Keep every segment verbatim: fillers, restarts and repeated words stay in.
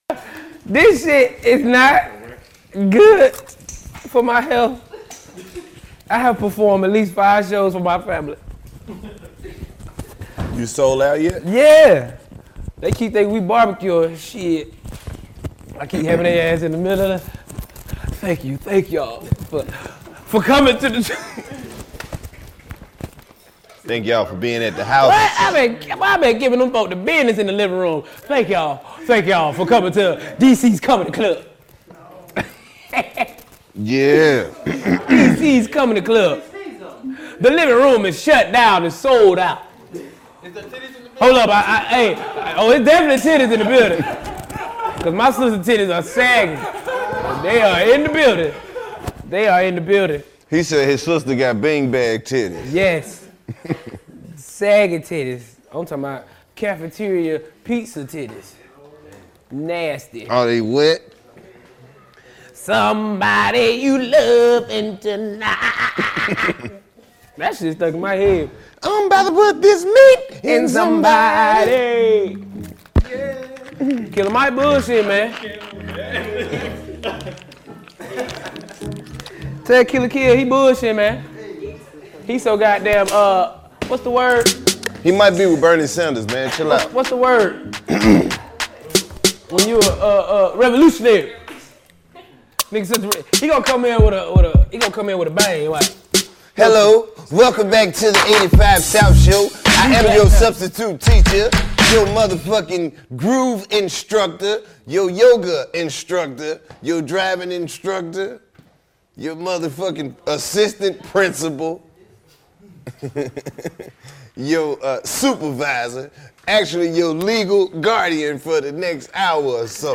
This shit is not good for my health. I have performed at least five shows for my family. You sold out yet? Yeah. They keep thinking we barbecue. Shit. I keep having their ass in the middle of the... Thank you, thank y'all for, for coming to the... Thank y'all for being at the house. What? I been, I been giving them folk the business in the living room. Thank y'all, thank y'all for coming to D C's Comedy Club. Yeah. D C's Comedy Club. The living room is shut down and sold out. Is the titties in the building? Hold up, I, I, hey, oh, it's definitely titties in the building. Cause my sister's titties are sagging. They are in the building. They are in the building. He said his sister got bing bag titties. Yes. Sagging titties. I'm talking about cafeteria pizza titties. Nasty. Are they wet? Somebody you loving tonight. That shit stuck in my head. I'm about to put this meat in, In somebody. somebody. Yeah. Killer Mike bullshit, man. Tell Killer Kill, he bullshit, man. He so goddamn, uh, what's the word? He might be with Bernie Sanders, man. Chill out. What's the word? When you a uh, uh, revolutionary. Nigga, such a, he gonna come in with a, with a, he gonna come in with a bang, right? Hello, welcome back to the eighty-five South Show. I am your substitute teacher, your motherfucking groove instructor, your yoga instructor, your driving instructor, your motherfucking assistant principal, your uh, supervisor, actually your legal guardian for the next hour or so.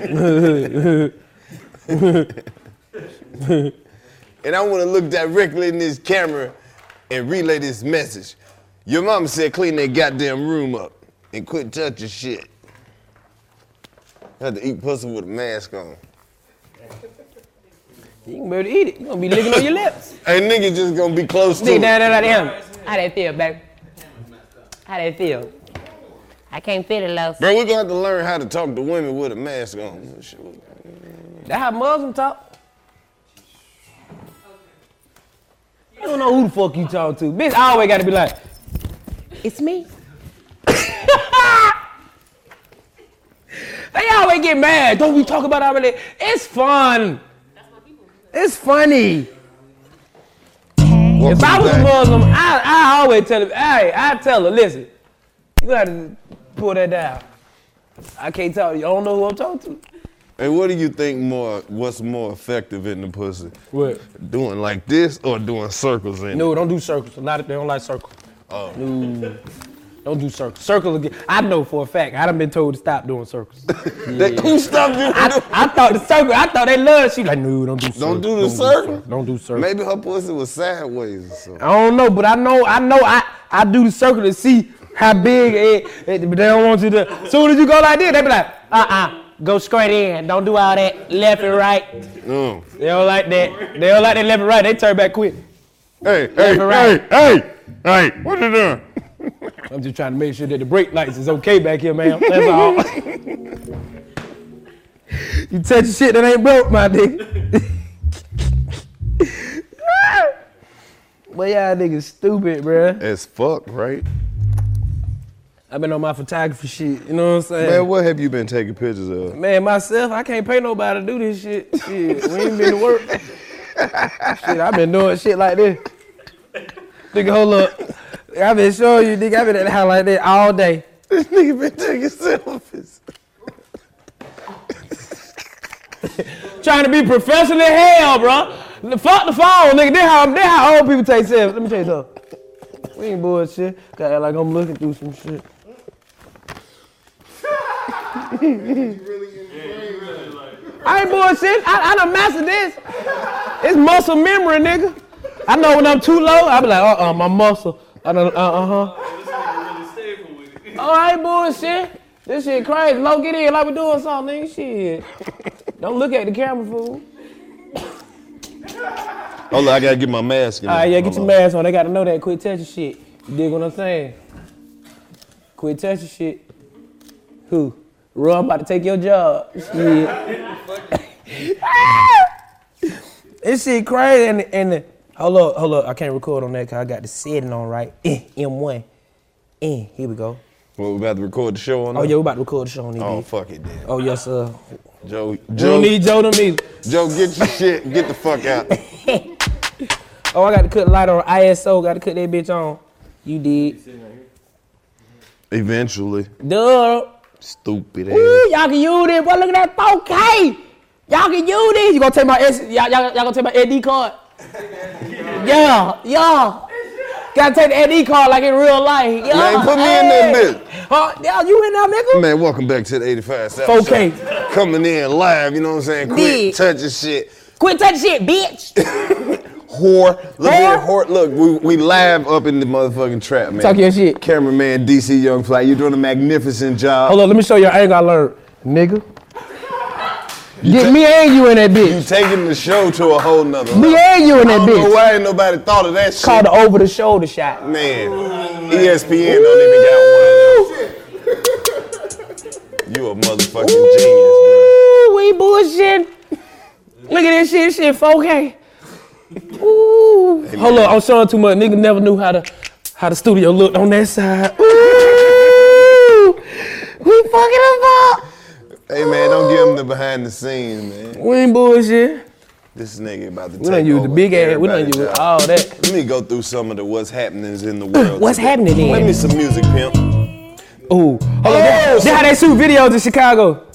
And I want to look directly in this camera and relay this message. Your mama said clean that goddamn room up and quit touching shit. Had to eat pussy with a mask on. You can be able to eat it. You gonna be licking on your lips. Hey, nigga just gonna be close to Nigga it. down there like him. How that feel, baby? How that feel? I can't feel it, Los. Bro, we're gonna have to learn how to talk to women with a mask on. That's how Muslims talk. You don't know who the fuck you talk to. Bitch, I always gotta be like, it's me. They always get mad. Don't we talk about our relationship? It's fun. It's funny. Welcome If I was back. a Muslim, I, I always tell her, hey, I tell her, listen, you gotta pull that down. I can't talk to you. I don't know who I'm talking to. Hey, what do you think more, what's more effective in the pussy? What? Doing like this or doing circles in No, it? don't do circles. A lot of they don't like circles. Oh. No, don't do circles. Circles again. I know for a fact. I done been told to stop doing circles. That, who stopped you? I, I thought the circle. I thought they loved. She like, no, don't do circles. Don't do the circle? Don't do circles. Maybe her pussy was sideways or something. I don't know, but I know. I know. I I do the circle to see how big it. it but they don't want you to. As soon as you go like this, they be like, uh uh. Go straight in. Don't do all that left and right. Mm. They don't like that. They don't like that left and right. They turn back quick. Hey, Left hey, and right. hey, hey, hey, what you doing? I'm just trying to make sure that the brake lights is okay back here, man. That's all. You touch shit that ain't broke, my nigga. Well, y'all niggas stupid, bruh. As fuck, right? I've been on my photography shit, you know what I'm saying? Man, what have you been taking pictures of? Man, myself, I can't pay nobody to do this shit. Shit, we ain't been to work. Shit, I've been doing shit like this. Nigga, hold up. I've been showing you, nigga, I've been at the house like that all day. This nigga been taking selfies. Trying to be professional as hell, bro. Fuck the phone, nigga. This how, this how old people take selfies. Let me tell you something. We ain't bullshit. Got act like I'm looking through some shit. I ain't bullshit. I, I done mastered this. It's muscle memory, nigga. I know when I'm too low, I be like, uh-uh, my muscle. I done, uh, uh-huh. Oh, I ain't bullshit. This shit crazy. Low, get in like we doing something, nigga. Shit. Don't look at the camera, fool. Hold on, I gotta get my mask in. All right, yeah, get Hold your on. mask on. They gotta know that. Quit touching shit. You dig what I'm saying? Quit touching shit. Who? Bro, I'm about to take your job. Shit. This shit crazy. And, and the, hold up, hold up. I can't record on that because I got the setting on right. M one. Eh, here we go. Well, we about to record the show on Oh, that? yeah, we about to record the show on E B. Oh, fuck it then. Oh, yes, sir. Joe, We Joe, don't need Joe to me. Joe, get your shit, get the fuck out. Oh, I got to cut the light on I S O. Got to cut that bitch on. You did. Eventually. Duh. Stupid ass. Ooh, y'all can use this. Boy, look at that four K. Y'all can use this. You gonna take my S? Y'all, y'all, y'all gonna take my S D card? Yeah, yeah. Gotta take the S D card like in real life. Yeah, Man, put me hey. in that bitch. Huh? Yeah, you in there, nigga? Man, welcome back to the eighty-five South four K. Show. Coming in live, you know what I'm saying? Quick, Big. touching shit. Quit touching shit, bitch. Whore. Look Whore? at whore. Look, we, we live up in the motherfucking trap, man. Talk your shit. Cameraman D C Young Fly, you're doing a magnificent job. Hold on, let me show you an angle I learned. Nigga. Get me and you in that You bitch. taking the show to a whole nother level. Me and you in I that don't know bitch. why ain't nobody thought of that shit. Called the over the shoulder shot. Man, E S P N don't even got one of them. You a motherfucking genius, Ooh, we bullshit. Look at this shit, shit four K. Ooh. Hey, Hold man. up, I'm showing too much. Nigga never knew how to how the studio looked on that side. Ooh. We fucking them up. Hey man, don't give him the behind the scenes, man. We ain't bullshit. This nigga about to We take done use the over big ass. We done everybody's use job. all that. Let me go through some of the what's happenings in the world. What's today. happening then? Let me some music, pimp. Ooh. Hold on. That's how they shoot videos in Chicago.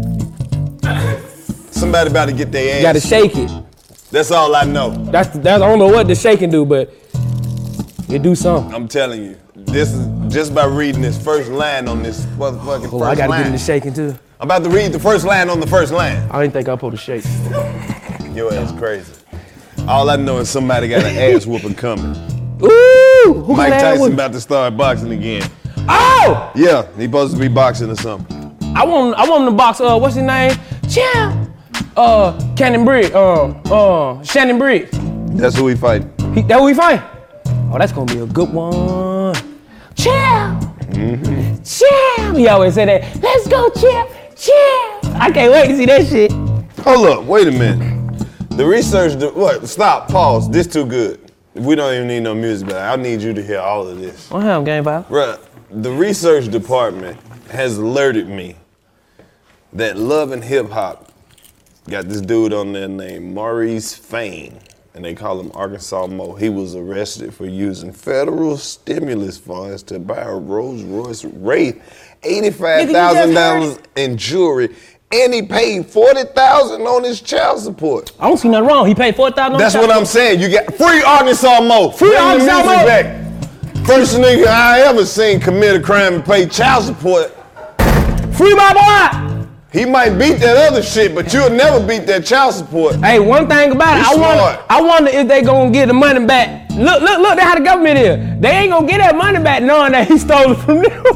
Somebody about to get their ass. You gotta shake it. That's all I know. That's that's I don't know what the shaking do, but it do something. I'm telling you. This is just by reading this first line on this motherfucking Oh, first I gotta line. get into shaking too. I'm about to read the first line on the first line. I didn't think I supposed to shake. Your ass crazy. All I know is somebody got an ass whooping coming. Ooh, who Mike got that Tyson one? about to start boxing again. Oh, Yeah, he supposed to be boxing or something. I want I want him to box. Uh, what's his name? Champ. Uh, Cannon Briggs. Uh, uh, Shannon Briggs. That's who he fighting. He, that who he fight? Oh, that's gonna be a good one. Champ. Mm-hmm. Champ. He always say that. Let's go, champ. Champ. I can't wait to see that shit. Hold up, wait a minute. The research, de- what? Stop, pause. This too good. We don't even need no music, but I need you to hear all of this. What happened, Game Five? Bruh, the research department has alerted me that Love and Hip Hop got this dude on there named Maurice Fain, and they call him Arkansas Mo. He was arrested for using federal stimulus funds to buy a Rolls Royce Wraith, eighty-five thousand dollars in jewelry, and he paid forty thousand dollars on his child support. I don't see nothing wrong. He paid four thousand dollars. That's what I'm saying. You got free Arkansas Mo. Free Bring the Arkansas music Mo. back. First nigga I ever seen commit a crime and pay child support. Free my boy. He might beat that other shit, but you'll never beat that child support. Hey, one thing about it, He's I wonder, smart. I wonder if they gonna get the money back. Look, look, look, that's how the government is. They ain't gonna get that money back knowing that he stole it from them.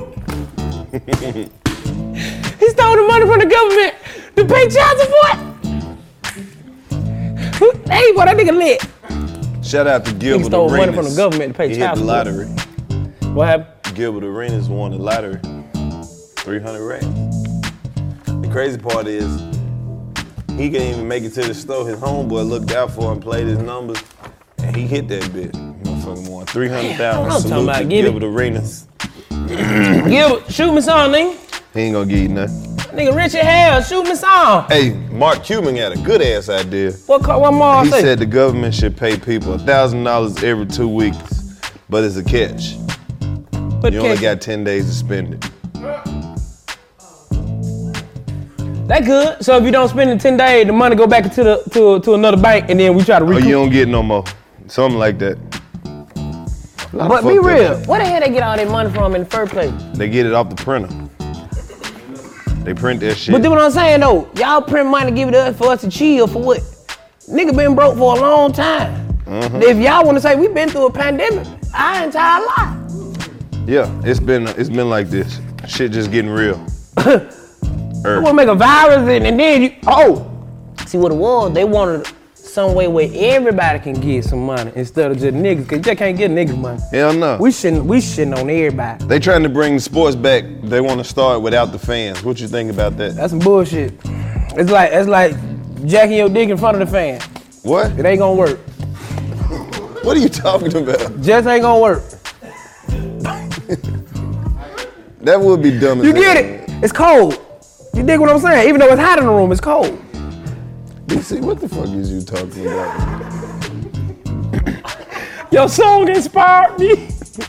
He stole the money from the government to pay child support. Hey, boy, that nigga lit. Shout out to Gilbert stole Arenas. money from the government to pay he child hit the support. lottery. What happened? Gilbert Arenas won the lottery. three hundred racks. The crazy part is, he couldn't even make it to the store. His homeboy looked out for him, played his numbers, and he hit that bitch. Motherfucking won three hundred thousand I'm talking Salute about to give it. Gilbert Arenas. Gilbert, shoot me some, nigga. He ain't gonna give you nothing. Nigga, Richard Hale, shoot me some. Hey, Mark Cuban had a good ass idea. What, co- what more I He say? said the government should pay people one thousand dollars every two weeks, but it's a catch. Put You only catch- got ten days to spend it. That good. So if you don't spend the ten days, the money go back into the to to another bank, and then we try to Or recoup. you don't get no more. Something like that. Lot of But be fucked up real, shit. where the hell they get all that money from in the first place? They get it off the printer. They print that shit. But then what I'm saying though, y'all print money, give it to us for us to chill for what? Nigga been broke for a long time. Mm-hmm. If y'all want to say we been through a pandemic, our entire life. Yeah, it's been it's been like this. Shit just getting real. You want to make a virus and, and then you, oh, see what it was? They wanted to some way where everybody can get some money instead of just niggas, cause you just can't get niggas money. Hell no. We shitting, we shitting on everybody. They trying to bring the sports back. They want to start without the fans. What you think about that? That's some bullshit. It's like it's like jacking your dick in front of the fan. What? It ain't gonna work. What are you talking about? Just ain't gonna work. That would be dumb as You hell. get it? It's cold. You dig what I'm saying? Even though it's hot in the room, it's cold. D C, what the fuck is you talking about? Your song inspired me.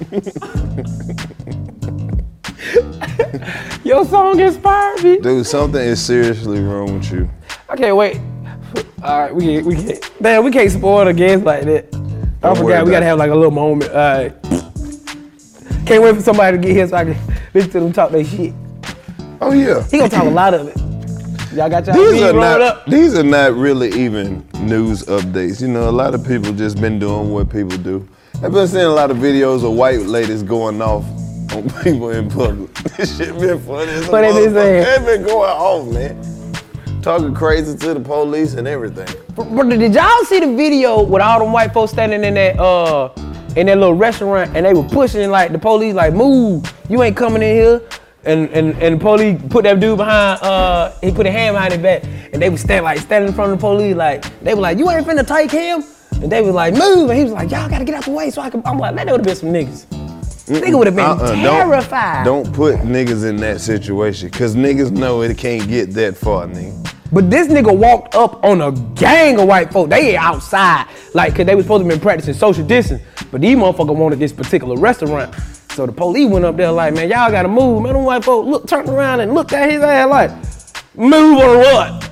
Your song inspired me. Dude, something is seriously wrong with you. I can't wait. All right, we can't, we can't. Damn, we can't spoil the games like that. I Don't worry forgot, we about gotta it. have like a little moment. All right. Can't wait for somebody to get here so I can listen to them talk their shit. Oh yeah. He gonna talk a lot of it. Y'all got y'all These feet are rolled not. up. These are not really even news updates. You know, a lot of people just been doing what people do. I've been seeing a lot of videos of white ladies going off on people in public. This shit been funny. as a What they been motherfucker. saying? They been going off, man. Talking crazy to the police and everything. But did y'all see the video with all them white folks standing in that uh in that little restaurant and they were pushing like the police like move, you ain't coming in here. And and and the police put that dude behind uh he put a hand behind his back and they was stand like standing in front of the police like they were like you ain't finna take him and they was like move and he was like y'all gotta get out the way so I can I'm like that would have been some niggas. Nigga would have been Uh-uh, terrified. Don't, don't put niggas in that situation, cause niggas know it can't get that far, nigga. But this nigga walked up on a gang of white folk. They outside, like, cause they was supposed to be practicing social distance. But these motherfuckers wanted this particular restaurant. So the police went up there like, man, y'all gotta move. Man, them white folk look, turned around and looked at his ass like, move or what?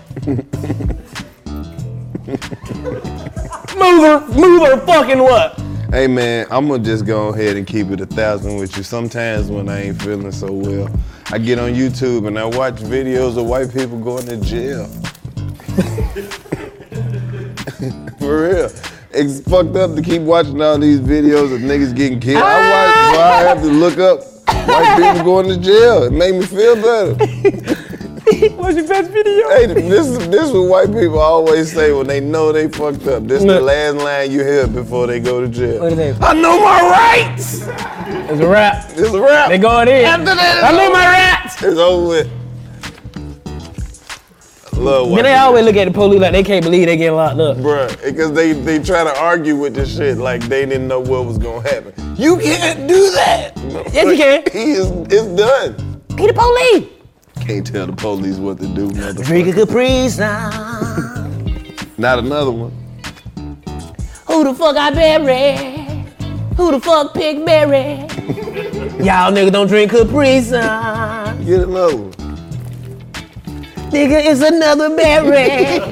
move or, move or fucking what? Hey man, I'm gonna just go ahead and keep it a thousand with you. Sometimes when I ain't feeling so well, I get on YouTube and I watch videos of white people going to jail. For real. It's fucked up to keep watching all these videos of niggas getting killed. I watch, so I have to look up white people going to jail. It made me feel better. What's your best video? Hey, this is this is what white people always say when they know they fucked up. This is the Look. last line you hear before they go to jail. What is that? I know my rights. It's a rap. It's a wrap. They going in. After that, I know my rats. It's over with. I love Then white they people. always look at the police like they can't believe they getting locked up. Bruh, because they, they try to argue with this shit like they didn't know what was gonna happen. You can't do that. Yes, you can. He is, it's done. He the police. Can't tell the police what to do, Drink a motherfucker. Capri Sun. Not another one. Who the fuck I bury? Who the fuck pick Mary? Y'all niggas don't drink Capri Sun. Get another one. Nigga, it's another berry.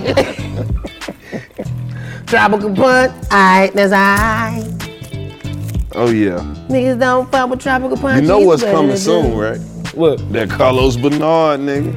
Tropical punch, aight, that's aight. Oh yeah. Niggas don't fuck with tropical punch. You know what's better coming than soon, do. right? What? That Carlos Bernard nigga.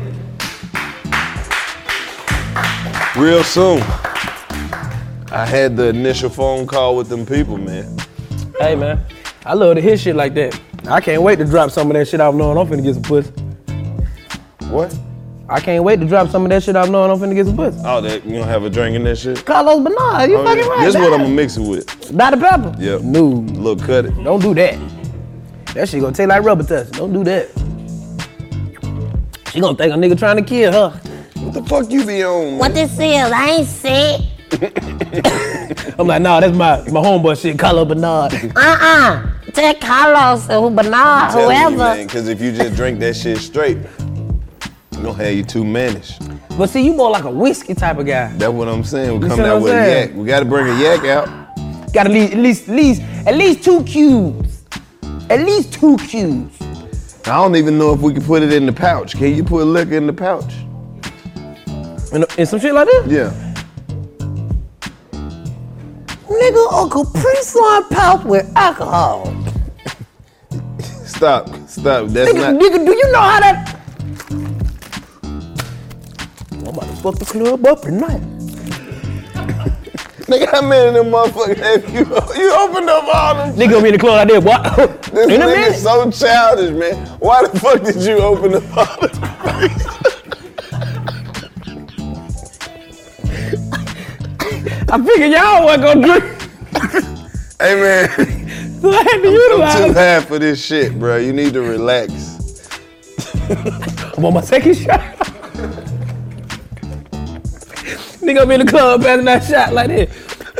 Real soon. I had the initial phone call with them people, man. Hey man, I love to hear shit like that. I can't wait to drop some of that shit off knowing I'm finna get some pussy. What? I can't wait to drop some of that shit off knowing I'm finna get some pussy. Oh, that you gonna have a drink in that shit? Carlos Bernard, you Oh, fucking yeah. right. This is what man. I'm gonna mix it with. Doctor Pepper? Yep. No, Little cut it. don't do that. That shit gonna taste like rubber touch. Don't do that. She gonna think a nigga trying to kill her. What the fuck you be on, man? What this is, I ain't sick. I'm like, nah, that's my, my homeboy shit, Carlos Bernard. Uh-uh. Tell Carlos or Bernard, I'm telling whoever. you, man, cause if you just drink that shit straight, it's gonna have you too mannish. But see, you more like a whiskey type of guy. That's what I'm saying. We You coming see out what with I'm a saying? yak. We gotta bring a yak out. Got at least, at least, at least, at least two cubes. At least two cubes. I don't even know if we can put it in the pouch. Can you put liquor in the pouch? And, and some shit like that? Yeah. Nigga, a Capri Sun pouch with alcohol. Stop. Stop. That's Nigga, not. nigga, do you know how that? I'm about to fuck the club up tonight. Nigga, how many of them motherfuckers have you? You opened up all them. Nigga gonna be in the club like that, what? This In a nigga's minute. so childish, man. Why the fuck did you open up all them? I figured y'all wasn't gonna drink. Hey man, So I had to I'm utilize. too high for this shit, bro. You need to relax. I'm on my second shot. Nigga up in the club passing that shot like this.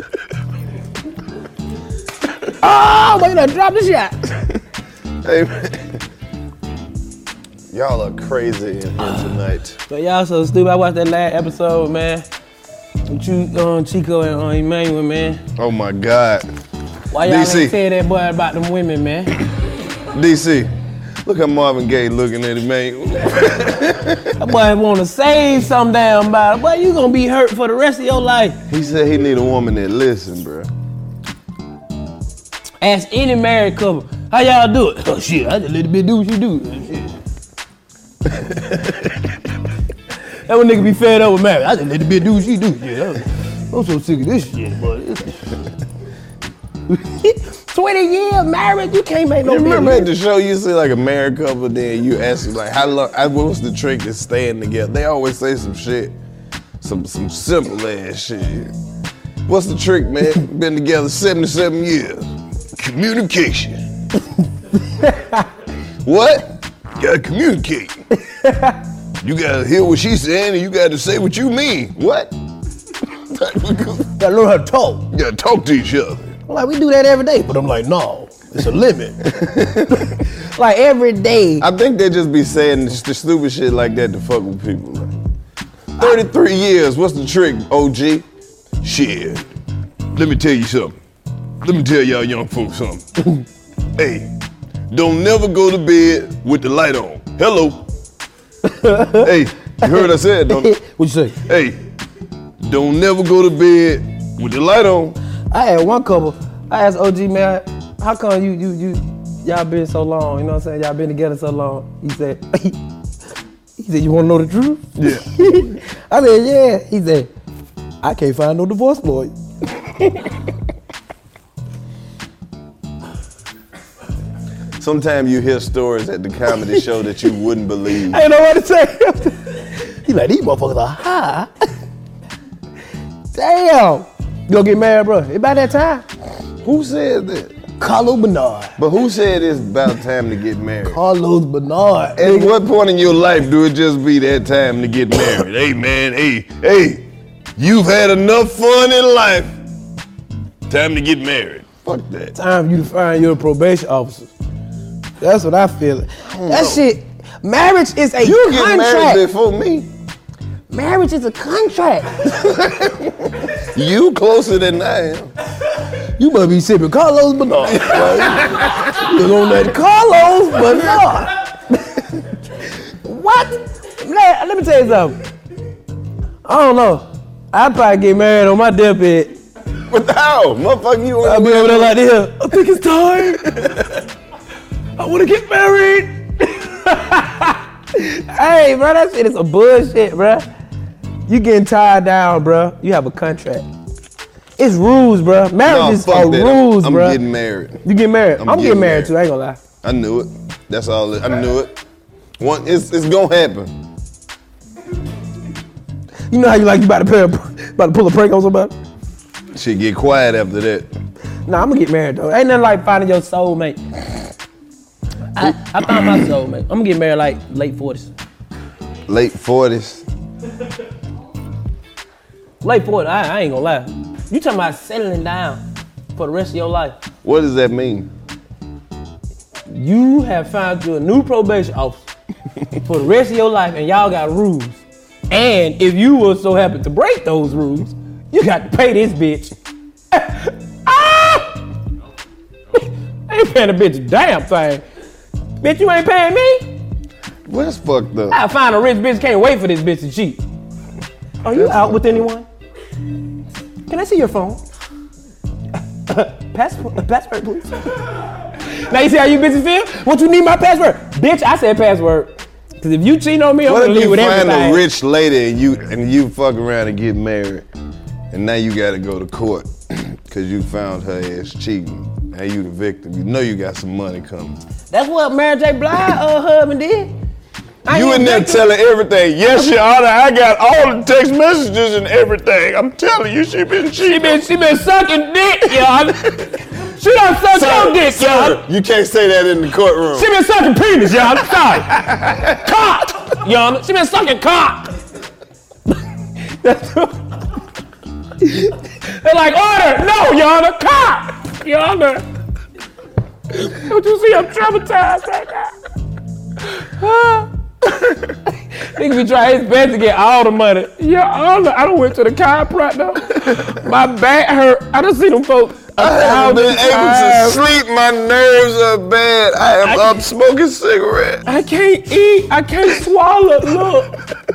Oh, wait, I dropped the shot. Hey man. Y'all are crazy in here tonight. But y'all so stupid. I watched that last episode, man. With you, um, Chico and uh, Emmanuel, man. Oh my God. Why y'all D C. ain't tell that boy about them women, man? D C, look how Marvin Gaye looking at him, man. That boy want to save some damn body. Boy, you gonna be hurt for the rest of your life. He said he need a woman that listen, bro. Ask any married couple, how y'all do it? Oh shit, I just let the bitch do what she do. Shit. That one nigga be fed up with marriage. I just let the bitch do what she do. Yeah, I'm so sick of this shit, boy. twenty years married, you can't make no You remember at bitch. the show you see like a married couple, then you ask them like how long, what's the trick to staying together? They always say some shit, some some simple ass shit. What's the trick, man? Been together seventy-seven years. Communication. What? You gotta communicate. You gotta hear what she's saying and you gotta say what you mean. What? Gotta learn how to talk. You gotta talk to each other. I'm like, we do that every day. But I'm like, no, it's a limit. Like every day. I think they just be saying the st- stupid shit like that to fuck with people. Like, thirty-three years, what's the trick, O G? Shit. Let me tell you something. Let me tell y'all young folks something. Hey, don't never go to bed with the light on. Hello. Hey, you heard what I said, don't you? What'd you say? Hey, don't never go to bed with the light on. I had one couple. I asked O G, man, how come you, you, you, y'all been so long? You know what I'm saying? Y'all been together so long. He said, he said, you wanna know the truth? Yeah. I said, yeah. He said, I can't find no divorce lawyer. Sometimes you hear stories at the comedy show that you wouldn't believe. I ain't know what to say. He like, these motherfuckers are high. Damn. You gonna get married, bro? It's about that time. Who said that? Carlos Bernard. But who said it's about time to get married? Carlos Bernard. At what point in your life do it just be that time to get married? Hey man, hey, hey, you've had enough fun in life. Time to get married. Fuck that. Time for you to find your probation officer. That's what I feel. That know. shit, marriage is a You get contract. married before me. Marriage is a contract. You closer than I am. You must be sipping Carlos Bernard. Right? You on that Carlos Bernard. What? Let, let me tell you something. I don't know. I'd probably get married on my deathbed. But how? Motherfucker, you I'll want be to over there like this. I think it's time. I want to get married. Hey, bro, that shit is some bullshit, bro. You getting tied down, bro. You have a contract. It's rules, bro. Marriages fuck are that. rules, I'm bro. getting married. You get married. I'm, I'm getting getting married, married. too. I ain't gonna lie. I knew it. That's all. It, I knew it. One, it's it's gonna happen. You know how you like you about to, pay a, about to pull a prank on somebody? Shit get quiet after that. Nah, I'm gonna get married though. Ain't nothing like finding your soulmate. I, I found my soulmate. I'm gonna get married like late forties. Late forties. Late forties, I, I ain't gonna lie. You talking about settling down for the rest of your life. What does that mean? You have found you a new probation officer for the rest of your life and y'all got rules. And if you were so happy to break those rules, you got to pay this bitch. Ah! I ain't paying a bitch a damn thing. Bitch, you ain't paying me? Well, that's fucked up. I find a rich bitch can't wait for this bitch to cheat. Are you out with anyone? Can I see your phone? Password, password, please. Now you see how you bitches feel? What you need my password? Bitch, I said password. Cause if you cheat on me, I'm What gonna if leave you with find everything. a rich lady and you and you fuck around and get married, and now you gotta go to court because you found her ass cheating. Now you the victim. You know you got some money coming. That's what Mary J. Blige uh, husband did. I You in there thinking. telling everything. Yes, Your Honor, I got all the text messages and everything. I'm telling you, she been cheating. She been, she been sucking dick, Your Honor. She done sucked your dick, Your Honor. You can't say that in the courtroom. She been sucking penis, Your Honor. Sorry. Cock, Your Honor. She been sucking cock. They're like, order. No, Your Honor. Cock, Your Honor. Don't you see I'm traumatized right now? Nigga be trying his best to get all the money. Your Honor, I done went to the chiropractor. My back hurt. I done see them folks. I haven't been able times. to sleep. My nerves are bad. I am I, up smoking cigarettes. I can't eat. I can't swallow. Look.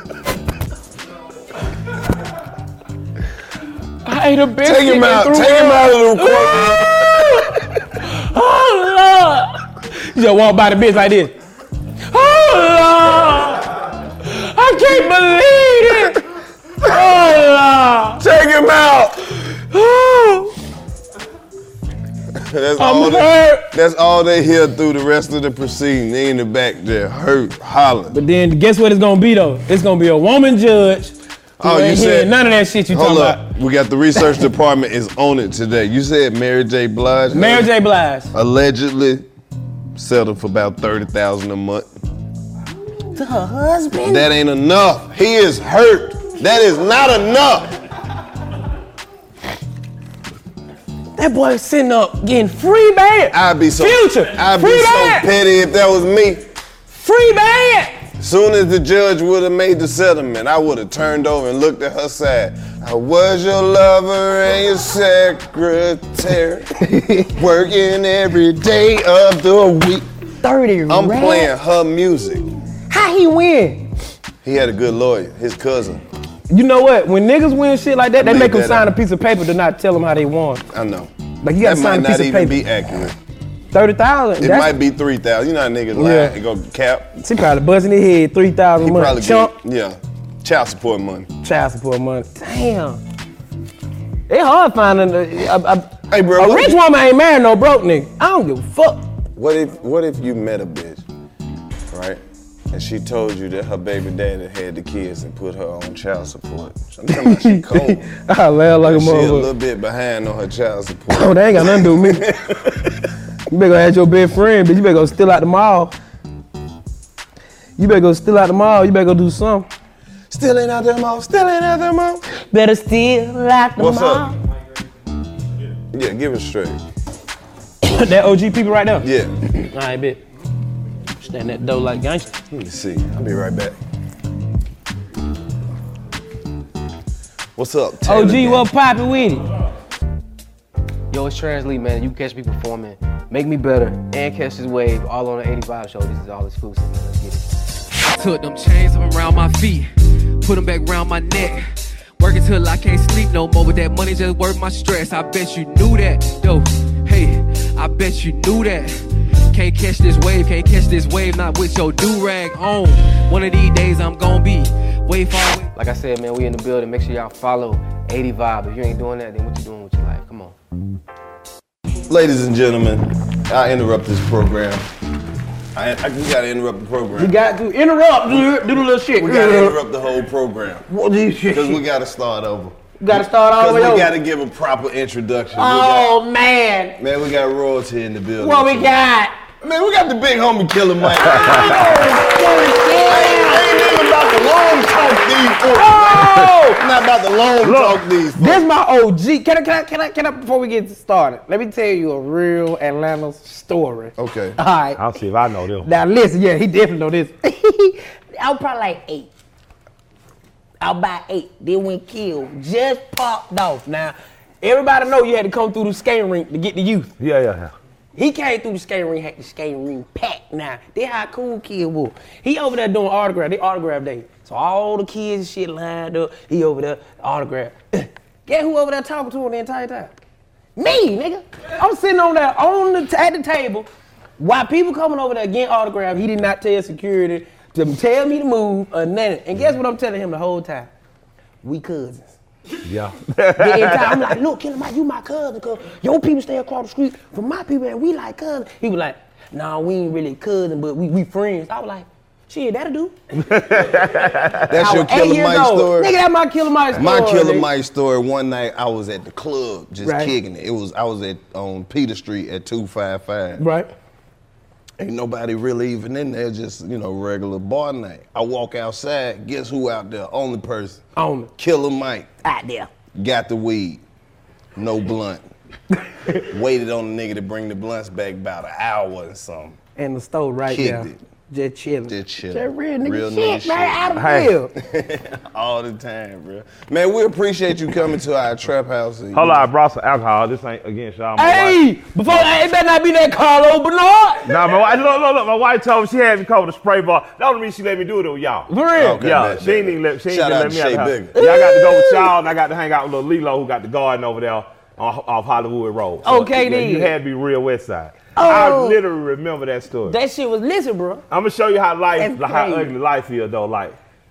I ate a biscuit. Take him out. Take him out of the courtroom. Oh, Lord. You just walk by the bitch like this. Oh, Lord. I can't believe it. Oh, Lord. Take him out. Oh. That's I'm all they, hurt. that's all they hear through the rest of the proceeding. They in the back there, hurt, hollering. But then guess what it's gonna be though? It's gonna be a woman judge. Oh, you ain't said hearing none of that shit you hold talking up. about. We got the research department is on it today. You said Mary J. Blige. Mary J. Blige. Allegedly settled for about thirty thousand a month. To her husband? That ain't enough. He is hurt. That is not enough. That boy sitting up getting free band. I'd be so Future. I'd free be so band. petty if that was me. Free band. Soon as the judge would have made the settlement, I would have turned over and looked at her side. I was your lover and your secretary, working every day of the week. thirty I'm rap. playing her music. How he win? He had a good lawyer, his cousin. You know what? When niggas win shit like that, they Leave make them that sign out. a piece of paper to not tell them how they won. I know. Like you That gotta might sign a not piece of even paper. be accurate. thirty thousand. It might be three thousand. You know how niggas lie Yeah. and go cap. She probably buzzing his head three thousand He money. probably Chump. get, yeah, child support money. Child support money. Damn. It hard finding a, a, a, Hey, bro, a what rich if- woman ain't marrying no broke nigga. I don't give a fuck. What if what if you met a bitch, right? And she told you that her baby daddy had the kids and put her on child support. I'm talking about she cold. I laugh like a She a little motherfucker. bit behind on her child support. Oh, they ain't got nothing to do with me. You better go ask your best friend, bitch. You better go steal out the mall. You better go steal out the mall. You better go do something. Still ain't out there, mom. Still ain't out there, mom. Better steal out the What's mall. up? Yeah, give it straight. That O G people right there? Yeah. All right, bitch. Stand that dough like gangster. Let me see. I'll be right back. What's up, Taylor? O G, Gang? what poppin' with it? Yo, it's Translate, man. You catch me performing, make me better, and catch this wave all on the eighty-five show. This is all exclusive, man. Let's get it. Took them chains up around my feet, put them back around my neck. Working till I can't sleep no more, but that money just worth my stress. I bet you knew that, though. Hey, I bet you knew that. Can't catch this wave, can't catch this wave, not with your do-rag on. One of these days I'm gonna be way far away. Like I said, man, we in the building. Make sure y'all follow eighty Vibe. If you ain't doing that, then what you doing with your life? Come on. Ladies and gentlemen, I interrupt this program. I, I we gotta interrupt the program. You got to interrupt, do, do the little shit. We gotta interrupt the whole program What do you shit? because we gotta start over. You gotta start all the Because way we over. gotta give a proper introduction. We Oh, man. got, man, we got royalty in the building. What we got? Man, we got the big homie Killer Mike. I Oh, ain't even about to long talk these folks. Oh! I'm not about to long talk these folks. This my O G. Can I, can I, can I, can I, before we get started, let me tell you a real Atlanta story. Okay. All right. I'll see if I know them. Now listen, yeah, he definitely know this. I was probably like eight. I was about eight. Then when killed, just popped off. Now, everybody know you had to come through the skating rink to get the youth. Yeah, yeah, yeah. He came through the skating ring, had the skating ring packed. Now, they how cool kid was. He over there doing autograph, they autograph day. So all the kids and shit lined up, he over there, autograph. Guess who over there talking to him the entire time? Me, nigga. I'm sitting on there on the, at the table, while people coming over there getting autograph, he did not tell security to tell me to move or nothing. And guess what I'm telling him the whole time? We cousins. Yeah. The entire, I'm like, look, Killer Mike, you my cousin, cause your people stay across the street from my people and we like cousins. He was like, nah, we ain't really cousins, but we, we friends. I was like, Shit, that'll do. That's I your was eight Killer years Mike old. story? Nigga, that's my Killer Mike story. My Killer nigga. Mike story, one night I was at the club just Right. kicking it. It was I was at on Peter Street at two fifty-five. Right. Ain't nobody really even in there, just, you know, regular bar night. I walk outside, guess who out there? Only person. On Killer Mike. out there. Got the weed. No blunt. Waited on the nigga to bring the blunts back about an hour and something. And the stove right Kicked there. it. Just chilling. Just chilling. That real nigga Real shit, nigga man. shit. Out of Hey. field. All the time, bro. Man, we appreciate you coming to our trap house. And, Hold on, I brought some alcohol. This ain't against y'all. My Hey, before it better not be that Carlo Bernard. Nah, my wife, look, look, look, my wife told me she had me cover the spray bar. That was the reason she let me do it with y'all. For real. Okay, yeah, man, she ain't even let, she ain't Shout even out let me to out Shay the house. Bigger. Yeah, I got to go with y'all, and I got to hang out with little Lilo, who got the garden over there off, off Hollywood Road. So, Okay, yeah, then. you had to be real West Side. I Oh. literally remember that story. That shit was listen, bro. I'm gonna show you how life, That's how crazy. ugly life is though. Like,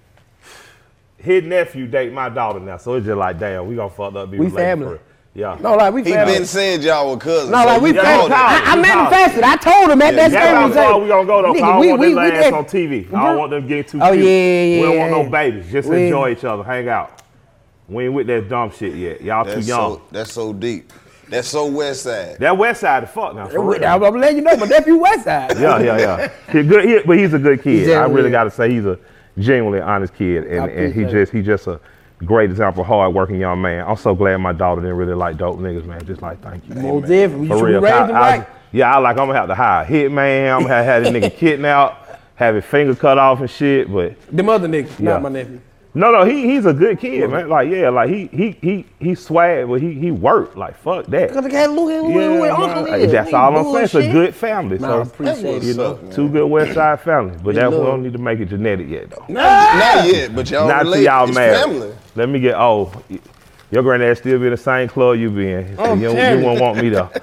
his nephew date my daughter now, so it's just like, damn, we gonna fuck up, be We related family. for real. Yeah. No, like we He family. been saying y'all were cousins. No, so like we you Yeah, family. called it. I, I We manifested. I told him at Yeah, that That's time. how he far said, we gonna go though, 'cause I nigga, don't we- want we- them we last that- on T V. I Bro. don't want them getting too Oh, cute. yeah, yeah, We don't want yeah. no babies. Just We- enjoy each other, hang out. We ain't with that dumb shit yet. Y'all too That's young. so, that's so deep. That's so West Side. That West Side is fuck now. For I'm real. gonna let you know, but nephew West Side. Yeah, yeah, yeah. He good, he, but he's a good kid. Yeah, I really yeah. got to say he's a genuinely honest kid, and, and he appreciate just he just a great example of hard-working young man. I'm so glad my daughter didn't really like dope niggas, man. Just like thank you. Most definitely. You For should be real. raised I- him I- right. yeah, I like I'm gonna have to hire a hitman. I'm gonna have, have this nigga kidnapped, have his finger cut off and shit. But Them other niggas, Yeah. not my nephew. no, no, he he's a good kid, man. Like yeah, like he he he he swag, but he he worked. Like fuck that. Cause the cat look at who Yeah, who his man. uncle Hey, is. that's He all I'm saying. It's a bullshit. good family. Nah, I So appreciate you it. know, What's up, man? two good West Side families, but that we love. don't need to make it genetic yet though. Not yet, but y'all Not till relate. y'all It's married. family. Let me get oh, your granddad still be in the same club you be in. So I'm you, telling you won't want me though.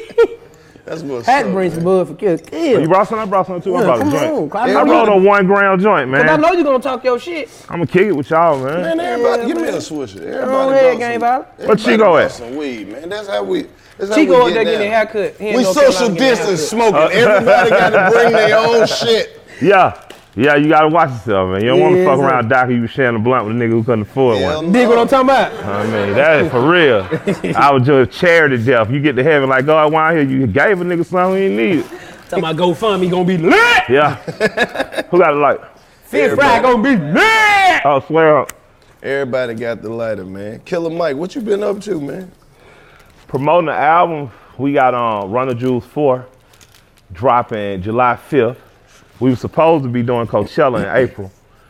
That's what's Had up. to bring man. some bud for kids. You Kill. brought some? I brought some too. I Yeah, brought a come joint. on. 'Cause I Yeah, know I you- brought a one gram joint, Cause I man. know you gonna talk your shit. I'm gonna kick it with y'all, man. Man, everybody, Yeah, give me man. a swisher. Go Everybody ahead, brought Game some- Violent. What everybody Chico brought at? Some weed, man. That's how we. That's how Chico we up get there down. getting a haircut. He in We North social Carolina getting a distance haircut. smoking. Everybody got to bring their own shit. Yeah. Yeah, you gotta watch yourself, man. You don't want to Yeah, fuck sir. around docking you sharing a blunt with a nigga who couldn't afford Hell one. Dig what I'm talking about? I mean, that is for real. I was just charity death. You get to heaven like, God, why here? You gave a nigga something he needed. Talking about GoFundMe gonna be lit. Yeah. Who got it like? Fish fry gonna be lit. Oh, swear up. Everybody got the lighter, man. Killer Mike, what you been up to, man? Promoting the album, we got um, Run the Jewels four dropping July fifth. We were supposed to be doing Coachella in April.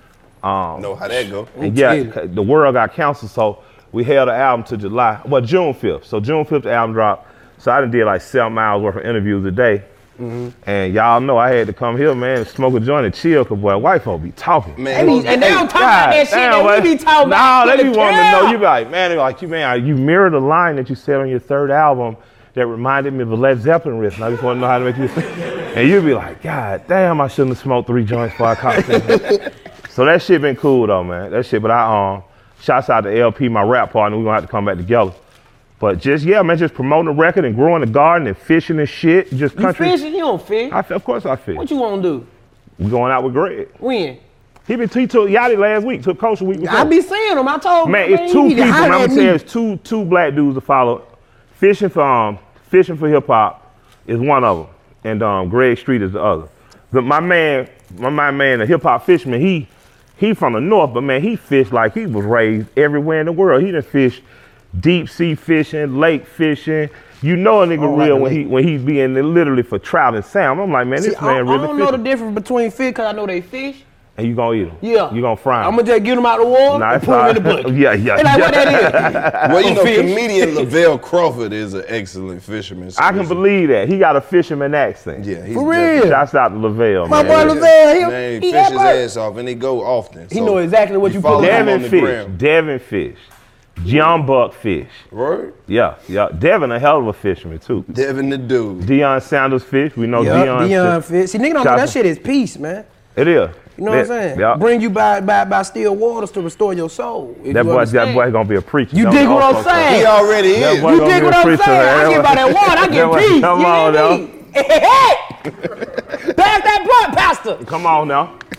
Know how that go? And yeah, tell the world got canceled, so we held the album to July, well, June fifth. So June fifth, the album dropped. So I done did like seven miles worth of interviews a day. Mm-hmm. And y'all know I had to come here, man, and smoke a joint and chill, cause boy, white folk be talking. Man, And, these, and they don't talk about that shit damn, that we boy. be talking Nah, about. they in be the wanting to know. crowd. You be like, man, they be like, you man, you mirrored a line that you said on your third album that reminded me of a Led Zeppelin riff, and I just want to know how to make you. And you be like, God damn, I shouldn't have smoked three joints before I caught that. So that shit been cool though, man. That shit, but I um, shouts out to L P, my rap partner. We gonna have to come back together. But just yeah, man, just promoting the record and growing the garden and fishing and shit. Just You country. fishing? You don't fish. I, of course I fish. What you want to do? We going out with Greg. When? He been he took Yachty last week, took Coach a week before. I be seeing them. I told Man, him, it's two you need to people. holler Man, I'm at gonna tell you, me. it's two two black dudes to follow. Fishing for um, fishing for hip hop is one of them, and um, Greg Street is the other. The, my man, my, my man, the hip hop fisherman, he he from the north, but man, he fished like he was raised everywhere in the world. He done fished deep sea fishing, lake fishing. You know a nigga Oh, like real the when he lake. when he's being literally for trout and salmon. I'm like, man, See, this I, man I really don't know the fishing. difference between fish because I know they fish. And you gonna eat them? Yeah. You gonna fry them? I'm gonna just get them out of the water Nah, and it's put them in the all bucket. right. Yeah, yeah. They like, what yeah. that is? Well, you know, Fish. comedian Lavelle Crawford is an excellent fisherman. so I can listen. believe that. He got a fisherman accent. Yeah, he's For definitely- real. Shouts out to Lavelle, My man. boy Lavelle, he, Man, he, he that fish his boy- ass off, and he go often. He so know exactly what you follow put him on. on Devin the fish. gram. Devin fish. John Buck fish. Right? Yeah, yeah. Devin a hell of a fisherman too. Devin the dude. Deion Sanders fish. We know Yeah, Deion. Deion fish. fish. See, nigga don't know Shout that out- shit is peace, man. It is. You know what I'm That- saying? Yeah. Bring you by, by by still waters to restore your soul. if That you boy, that understand. boy gonna be a preacher. You Don't dig know what I'm folks. saying? He already That is. boy You gonna dig be what a I'm preacher, saying? I man. get by that water, I That get boy- peace. Come you on hear now. me? Hey, hey, hey. Pass that blunt, Pastor. Come on now.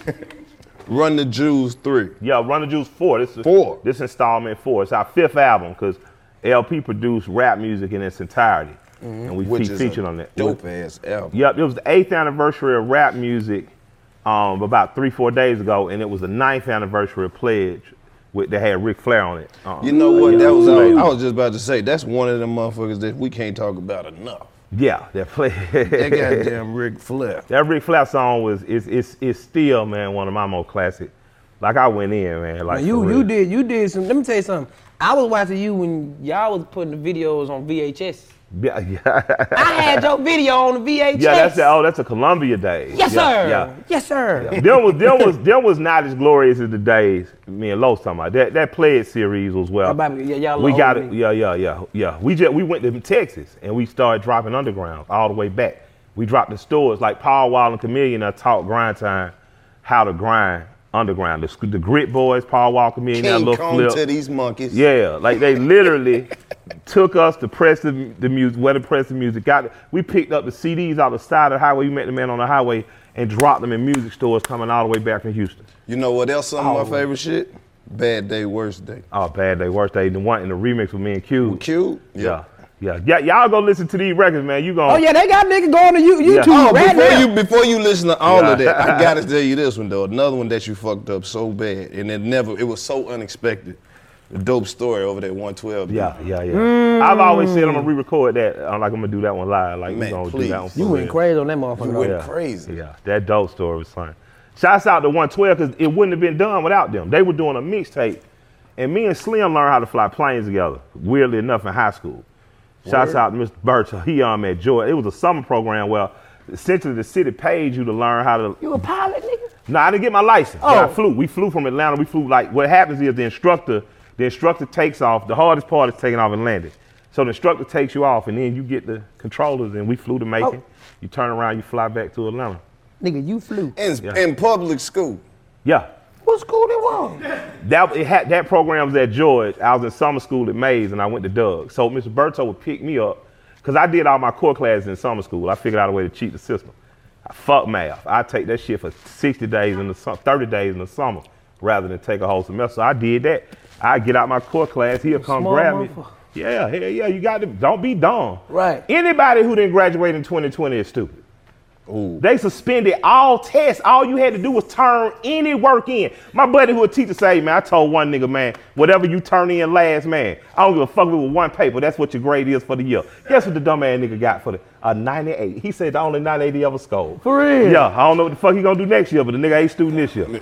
Run the Jewels three. Yeah, Run the Jewels four. This is Four. This installment four. It's our fifth album because L P produced rap music in its entirety, mm-hmm. and we Which fe- is featured a on that. dope ass album. Yep, it was the eighth anniversary of rap music, um, about three four days ago, and it was the ninth anniversary of Pledge, with that had Ric Flair on it. Um, You know what? yeah, That was. amazing. I was just about to say that's one of them motherfuckers that we can't talk about enough. Yeah, that Pledge. That goddamn Ric Flair. That Ric Flair song was is is is still, man, one of my most classic. Like I went in, man. Like Man, you for real. you did you did some. Let me tell you something. I was watching you when y'all was putting the videos on V H S. Yeah, yeah. I had your video on the V H S. Yeah, that's the, oh, that's a Columbia days. Yes, yeah, sir. Yeah. Yes, sir. them was them was them was not as glorious as the days me and Los talking about. That that Pledge series was well. About- yeah, y'all we older got than it. me. Yeah, yeah, yeah, yeah. We just we went to Texas and we started dropping underground all the way back. We dropped the stores like Paul Wall and Chameleon. I taught Grind Time how to grind underground. The, the Grit Boys, Paul Wall, Chameleon, that King little Kong flip. to these monkeys. Yeah, like they literally took us to press the, the music, where to press the music. Got we picked up the C Ds out the side of the highway. We met the man on the highway and dropped them in music stores coming all the way back from Houston. You know what else? Some of my favorite shit. Bad Day, Worst Day. Oh, Bad Day, Worst Day. The one in the remix with me and Q. Q. Yeah, yeah, yeah. Y'all go listen to these records, man. You gonna? Oh yeah, they got niggas going to you, YouTube Yeah. Oh, right before now. you before you listen to all Yeah. of that, I gotta tell you this one though. Another one that you fucked up so bad, and it never. It was so unexpected. A dope story over that one twelve. Yeah, yeah, yeah. I've always said I'm gonna re-record that. I'm like I'm gonna do that one live. Like we Man, gonna please. do that one. For You went real. crazy on that motherfucker. You though. went Yeah. crazy. Yeah, that dope story was fun. Shouts out to one twelve because it wouldn't have been done without them. They were doing a mixtape, and me and Slim learned how to fly planes together. Weirdly enough, in high school. Shouts out to Mister Birch. He um at Georgia. It was a summer program where essentially the city paid you to learn how to. You a pilot, nigga? No, I didn't get my license. Oh. I flew. We flew from Atlanta. We flew like what happens is the instructor, the instructor takes off. The hardest part is taking off and landing. So the instructor takes you off, and then you get the controllers, and we flew to Macon. Oh. You turn around, you fly back to Atlanta. Nigga, you flew. In, Yeah. in public school. Yeah. What school they was? That it had that program was at George. I was in summer school at Mays, and I went to Doug. So Mister Berto would pick me up because I did all my core classes in summer school. I figured out a way to cheat the system. I fuck math. I take that shit for sixty days in the summer, thirty days in the summer, rather than take a whole semester. So I did that. I get out my core class. He'll come Smart grab me. motherfucker. Yeah, hell yeah. You got to don't be dumb. Right. Anybody who didn't graduate in twenty twenty is stupid. Ooh. They suspended all tests. All you had to do was turn any work in. My buddy who a teacher say, man, I told one nigga, man, whatever you turn in last, man, I don't give a fuck if it was one paper. That's what your grade is for the year. Guess what the dumb ass nigga got for the a ninety-eight? He said the only ninety-eight he ever scored. For real? Yeah, I don't know what the fuck he gonna do next year, but the nigga ain't student this year.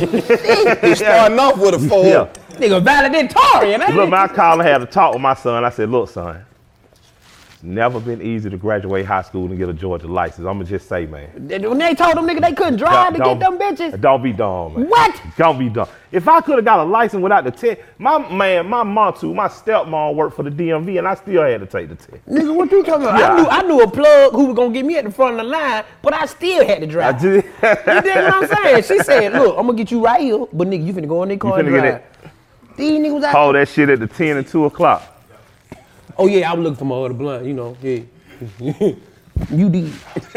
He's starting off with a four. Yeah. Nigga valedictorian, ain't Look, it? man, I called and had a talk with my son. I said, look, son, never been easy to graduate high school and get a Georgia license. I'm gonna just say, man. When they told them nigga they couldn't drive to get them bitches. Don't be dumb, man. What? Don't be dumb. If I could have got a license without the test, my man, my mom too, my stepmom worked for the D M V and I still had to take the test. Nigga, what you talking about? Yeah. I knew I knew a plug who was gonna get me at the front of the line, but I still had to I drive. just, You dig what I'm saying? She said, look, I'm gonna get you right here, but nigga, you finna go in that car and finna get drive. These niggas was out hold that shit at the ten and two o'clock. Oh yeah, I was looking for my other blunt, you know, yeah. You did.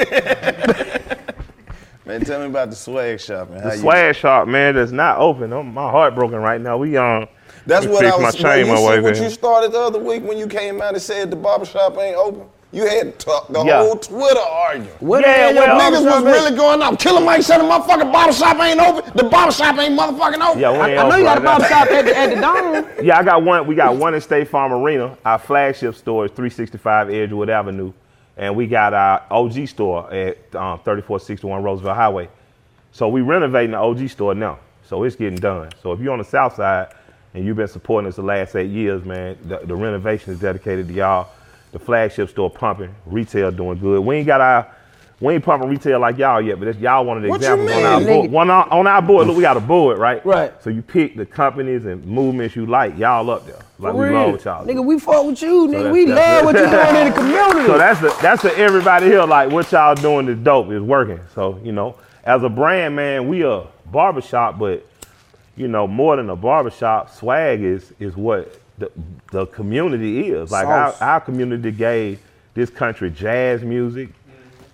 Man, tell me about the swag shop and how The you. swag shop, man, that's not open. I'm, my heart broken right now. We um, That's we what fix I my was. chain Man, you my see way what there. you started the other week when you came out and said the barbershop ain't open. You had to talk the Yeah. whole Twitter arguing. What Yeah, the hell well, your Niggas was barbershop at? really going up. Killer Mike said the motherfucking barbershop ain't open. The barbershop ain't motherfucking open. Yeah, we ain't I know you got a open right now. barbershop at the, at the Dome. Yeah, I got one. We got one in State Farm Arena. Our flagship store is three sixty-five Edgewood Avenue, and we got our O G store at um, thirty-four sixty-one Roosevelt Highway. So we renovating the O G store now, so it's getting done. So if you're on the South Side and you've been supporting us the last eight years, man, the, the renovation is dedicated to y'all. The flagship store pumping, retail doing good. We ain't got our, we ain't pumping retail like y'all yet, but that's y'all one of the What you examples on mean? our board. Nigga. One on, on our board, look, we got a board, right? Right. So you pick the companies and movements you like, y'all up there. Like For we real. love what y'all do. Nigga, we fought with you, nigga. that's- we that's- love what you doing in the community. So that's the, that's the everybody here, like what y'all doing is dope, is working. So, you know, as a brand, man, we a barbershop, but you know, more than a barbershop, swag is is what the the community is. Like our, Sauce. our community gave this country jazz music,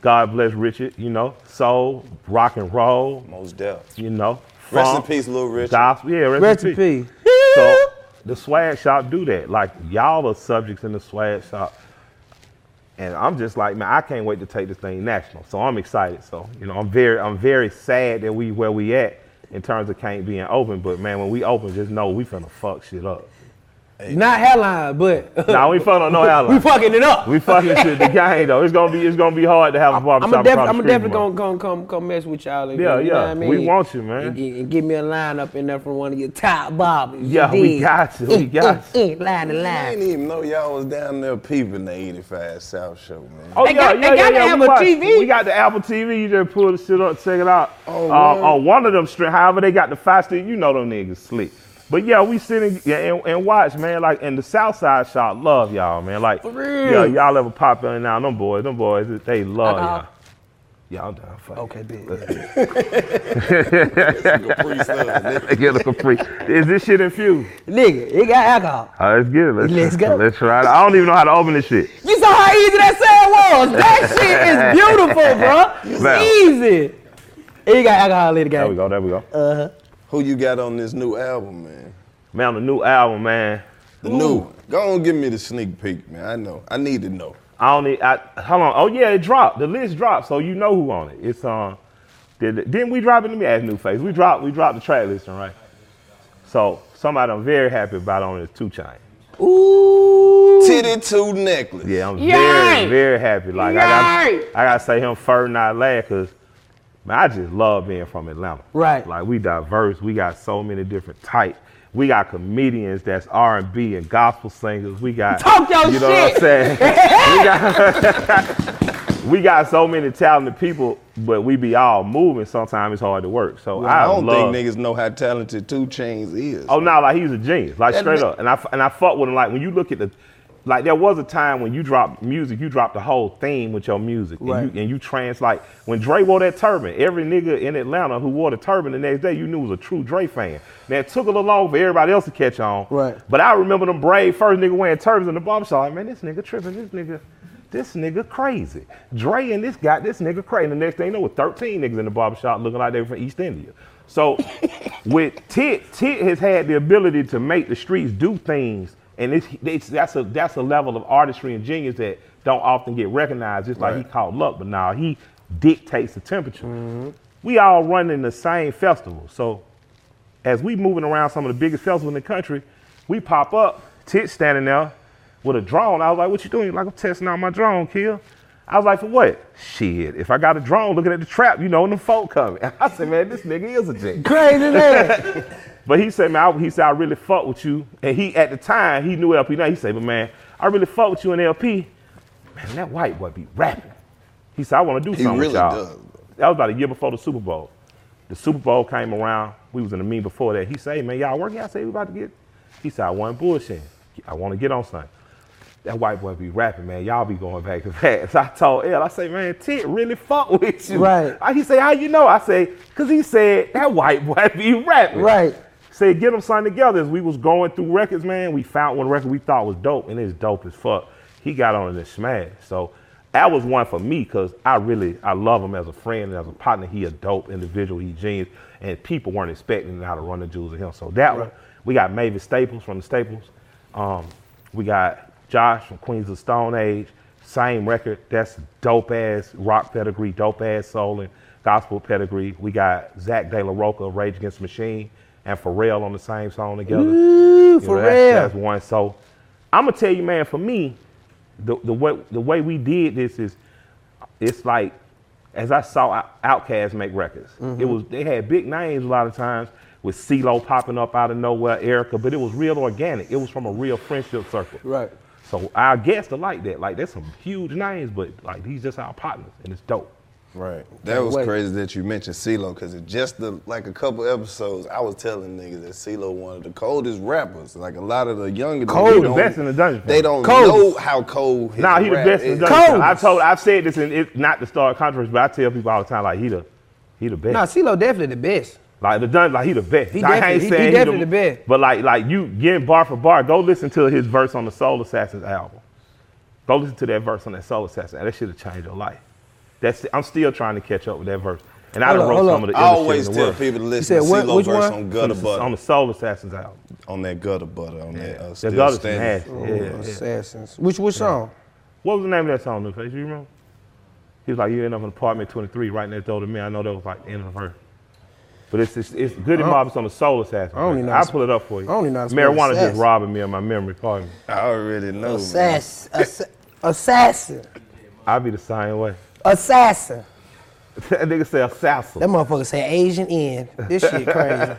God bless Richard, you know, soul, rock and roll, Most deaf. you know. Rest in funk, peace, Lil Richard. Gospel, yeah, rest, Rest in in peace. peace. So the swag shop do that. Like y'all are subjects in the swag shop. And I'm just like, man, I can't wait to take this thing national. So I'm excited. So, you know, I'm very, I'm very sad that we where we at in terms of Can't being open. But man, when we open, just know we finna fuck shit up. Not hairline, but Nah, we fucking on no airline. we fucking it up. We fucking shit the game though. It's gonna be it's gonna be hard to have a barbershop. I'm def- across the street definitely from us. gonna come come come mess with y'all. And, Yeah, you know yeah. what I mean? We want you, man. And, and, and give me a line up in there from one of your top barbers. Yeah, You we dig? got you. We got you. Eh, eh, line to I line. didn't even know y'all was down there peeping the eighty-five South Show, man. Oh They yeah, got- yeah, they yeah, got the yeah. We Apple watch- T V. We got the Apple T V. You just pull the shit up, check it out. Oh, uh, word. on one of them streams, however they got the five stick, you know them niggas slick. But yeah, we sitting yeah, and, and watch, man. Like, and the Southside shop love y'all, man. Like, real. yeah, y'all ever pop in now? Them boys, them boys, they love Uh-huh. y'all. Y'all down for Okay, big. Capri Sun, nigga. Get a Capri. Is this shit infused? Nigga, it got alcohol. All right, let's get it. Let's, Let's go. Let's try it. I don't even know how to open this shit. You saw how easy that sound was. That shit is beautiful, bro. Man. It's easy. And you got alcohol in the There we game. go. There we go. Who you got on this new album, man? Man, on the new album, man. The new one. Go on, give me the sneak peek, man. I know. I need to know. I don't need. I, hold on. Oh yeah, it dropped. The list dropped, so you know who on it. It's um. Did, didn't we drop it? Let me ask New Face. We dropped. We dropped the track listing, right? So somebody I'm very happy about on it is two Chainz. Ooh. Titty two necklace. Yeah, I'm Yay! very very happy. Like I Yay! got I gotta say him first, not last, cause man, I just love being from Atlanta. Right. Like we diverse. We got so many different types. We got comedians that's R and B and gospel singers. We got Talk your you know shit. what I'm saying? we got we got so many talented people, but we be all moving. Sometimes it's hard to work. So I I, don't love, think niggas know how talented two Chainz is. Oh no, like he's a genius, like That straight man- up. And I and I fuck with him. Like when you look at the, like there was a time when you dropped music, you dropped the whole theme with your music, Right. and you and you trans like when Dre wore that turban. Every nigga in Atlanta who wore the turban the next day, you knew was a true Dre fan. Now it took a little long for everybody else to catch on. Right. But I remember them brave first nigga wearing turbans in the barbershop. Like, man, this nigga tripping. This nigga. This nigga crazy. Dre and this guy, this nigga crazy. And the next thing you know, with thirteen niggas in the barbershop looking like they were from East India. So with Tit, Tit has had the ability to make the streets do things. And it's, it's that's a that's a level of artistry and genius that don't often get recognized. Just like Right. he called luck, but now he dictates the temperature. We all running the same festival. So as we moving around some of the biggest festivals in the country, we pop up, Tit standing there with a drone. I was like, what you doing? Like, I'm testing out my drone, Kill. I was like, for what? Shit, if I got a drone looking at the trap, you know, and the folk coming. I said, man, this nigga is a genius. Crazy man. But he said, man, I, he said, I really fuck with you. And he, at the time, he knew L P. Now he said, but man, I really fuck with you in L P. Man, that white boy be rapping. He said, I want to do He something really with y'all. does. That was about a year before the Super Bowl. The Super Bowl came around. We was in the meeting before that. He said, hey, man, y'all working? I said, we about to get. He said, I want bullshit. I want to get on something. That white boy be rapping, man. Y'all be going back to back. So I told L, I say, man, Tit really fuck with you. Right. I, he say, how you know? I say, cause he said that white boy be rapping. Right. Say, get them signed together. As we was going through records, man, we found one record we thought was dope, and it's dope as fuck. He got on it and smashed. So that was one for me, cause I really, I love him as a friend and as a partner. He a dope individual. He genius, and people weren't expecting how to run the jewels of him. So that one, we got Mavis Staples from the Staples. Um, we got Josh from Queens of Stone Age, same record. That's dope ass rock pedigree, dope ass soul and gospel pedigree. We got Zach De La Roca, Rage Against the Machine, and Pharrell on the same song together. Ooh, You for know, that's, real. that's one. So I'm gonna tell you, man, for me, the the way the way we did this is, it's like, as I saw Outkast make records, Mm-hmm. it was they had big names a lot of times with CeeLo popping up out of nowhere, Erica, but it was real organic. It was from a real friendship circle. Right. So our guests are like that. Like, there's some huge names, but like these just our partners, and it's dope. Right. That was Wait. crazy that you mentioned CeeLo, because it just the, like a couple episodes, I was telling niggas that CeeLo one of the coldest rappers. Like a lot of the younger Cold, they the don't- best in the dungeon. They don't Cold. know how cold his Nah, he the rap best in the is. dungeon. Cold. I told, I've said this, and it's not to start controversy, but I tell people all the time, like he the, he the best. Nah, CeeLo definitely the best. Like the dungeon, like he the best. He I definitely- ain't he- saying he definitely the best. But like, like you getting bar for bar, go listen to his verse on the Soul Assassins album. Go listen to that verse on that Soul Assassin. That should have changed your life. That's I'm still trying to catch up with that verse. And I Hold done up, wrote hold some up. of the I illest shit always in the tell world. people to listen said to what- CeeLo which verse one? on Gutter Butter. On the Soul Assassins album. On that Gutter Butter. On that uh, The Still Gutter's Standing. nasty. Yeah, yeah. Assassins. Which which song? What was the name of that song, Newface? You remember? He was like, you end up in apartment twenty-three right next door to me. I know that was like the end of her. But it's it's, it's good and marvelous on the Soul Assassin. I don't even know I'll how to pull it up for you. I don't even know how to spell Marijuana assassin. just robbing me of my memory. Pardon me. I already know. man. Assass- ass- assassin. I'll be the same way. Assassin. That nigga say assassin. That motherfucker say Asian N. This shit crazy.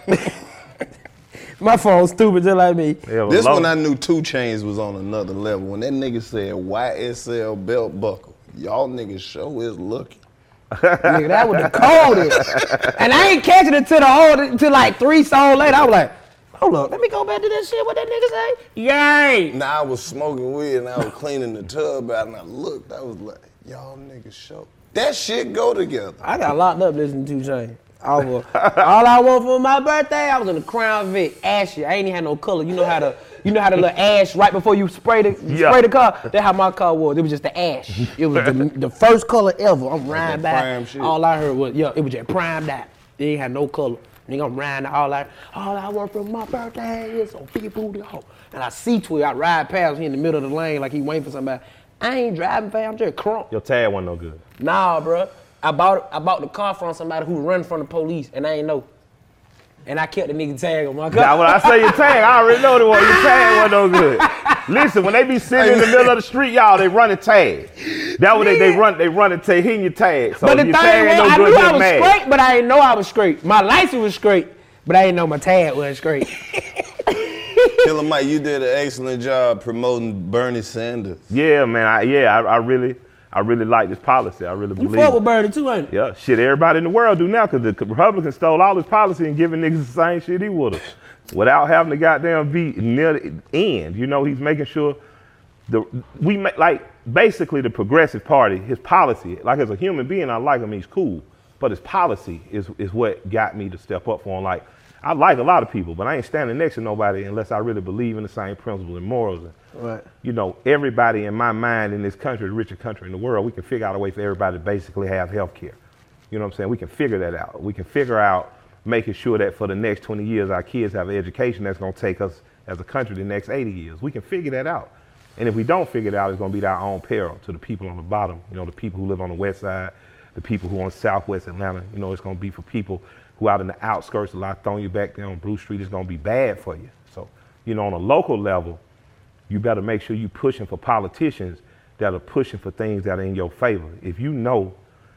My phone's stupid just like me. Yeah, This low- one I knew two Chainz was on another level. When that nigga said Y S L belt buckle, y'all niggas show is looking. Nigga, that was the coldest. And I ain't catching it till the whole, until like three songs later. I was like, hold up, let me go back to that shit. What that nigga say? Yay! Now I was smoking weed and I was cleaning the tub out and I looked, I was like, y'all niggas show. That shit go together. I got locked up listening to two Chainz. I was, all I want for my birthday, I was in the Crown Vic, ashy. I ain't even had no color. You know how to, you know how to look ash right before you spray the Yeah. spray the car. That's how my car was. It was just the ash. It was the, the first color ever. I'm riding that prime back. shit. All I heard was, yeah, it was just primed out. It ain't had no color. Nigga, I'm riding all I, all I want for my birthday is some big booty hoe. And I see Twig, I ride past him in the middle of the lane like he waiting for somebody. I ain't driving fast, I'm just crunk. Your tag wasn't no good. Nah, bro. I bought I bought the car from somebody who run from the police, and I ain't know. And I kept the nigga tag on my car. Now when I say your tag, I already know the one. Your tag wasn't no good. Listen, when they be sitting in the middle of the street, y'all, they run a tag. That what they, they run they run a tag, hitting your tag. So but the your thing tag was, ain't no I good, knew I just was mad. straight, but I didn't know I was straight. My license was straight, but I didn't know my tag was straight. Killer Mike, you did an excellent job promoting Bernie Sanders. Yeah, man. I, yeah, I, I really, I really like this policy. I really You believe. fuck it. with Bernie too, ain't you? Yeah, shit, everybody in the world do now because the Republicans stole all his policy and giving niggas the same shit he would have without having to goddamn be near the end. You know, he's making sure the we make like basically the Progressive Party, his policy, like as a human being, I like him, he's cool, but his policy is is what got me to step up for him. Like, I like a lot of people, but I ain't standing next to nobody unless I really believe in the same principles and morals. And, Right. you know, everybody in my mind in this country, the richest country in the world, we can figure out a way for everybody to basically have health care. You know what I'm saying? We can figure that out. We can figure out making sure that for the next twenty years, our kids have an education that's going to take us as a country the next eighty years. We can figure that out. And if we don't figure it out, it's going to be our own peril to the people on the bottom, you know, the people who live on the west side, the people who are in southwest Atlanta. You know, it's going to be for people who out in the outskirts, a lot throwing you back there on Blue Street. It's going to be bad for you. So, you know, on a local level, you better make sure you're pushing for politicians that are pushing for things that are in your favor. If you know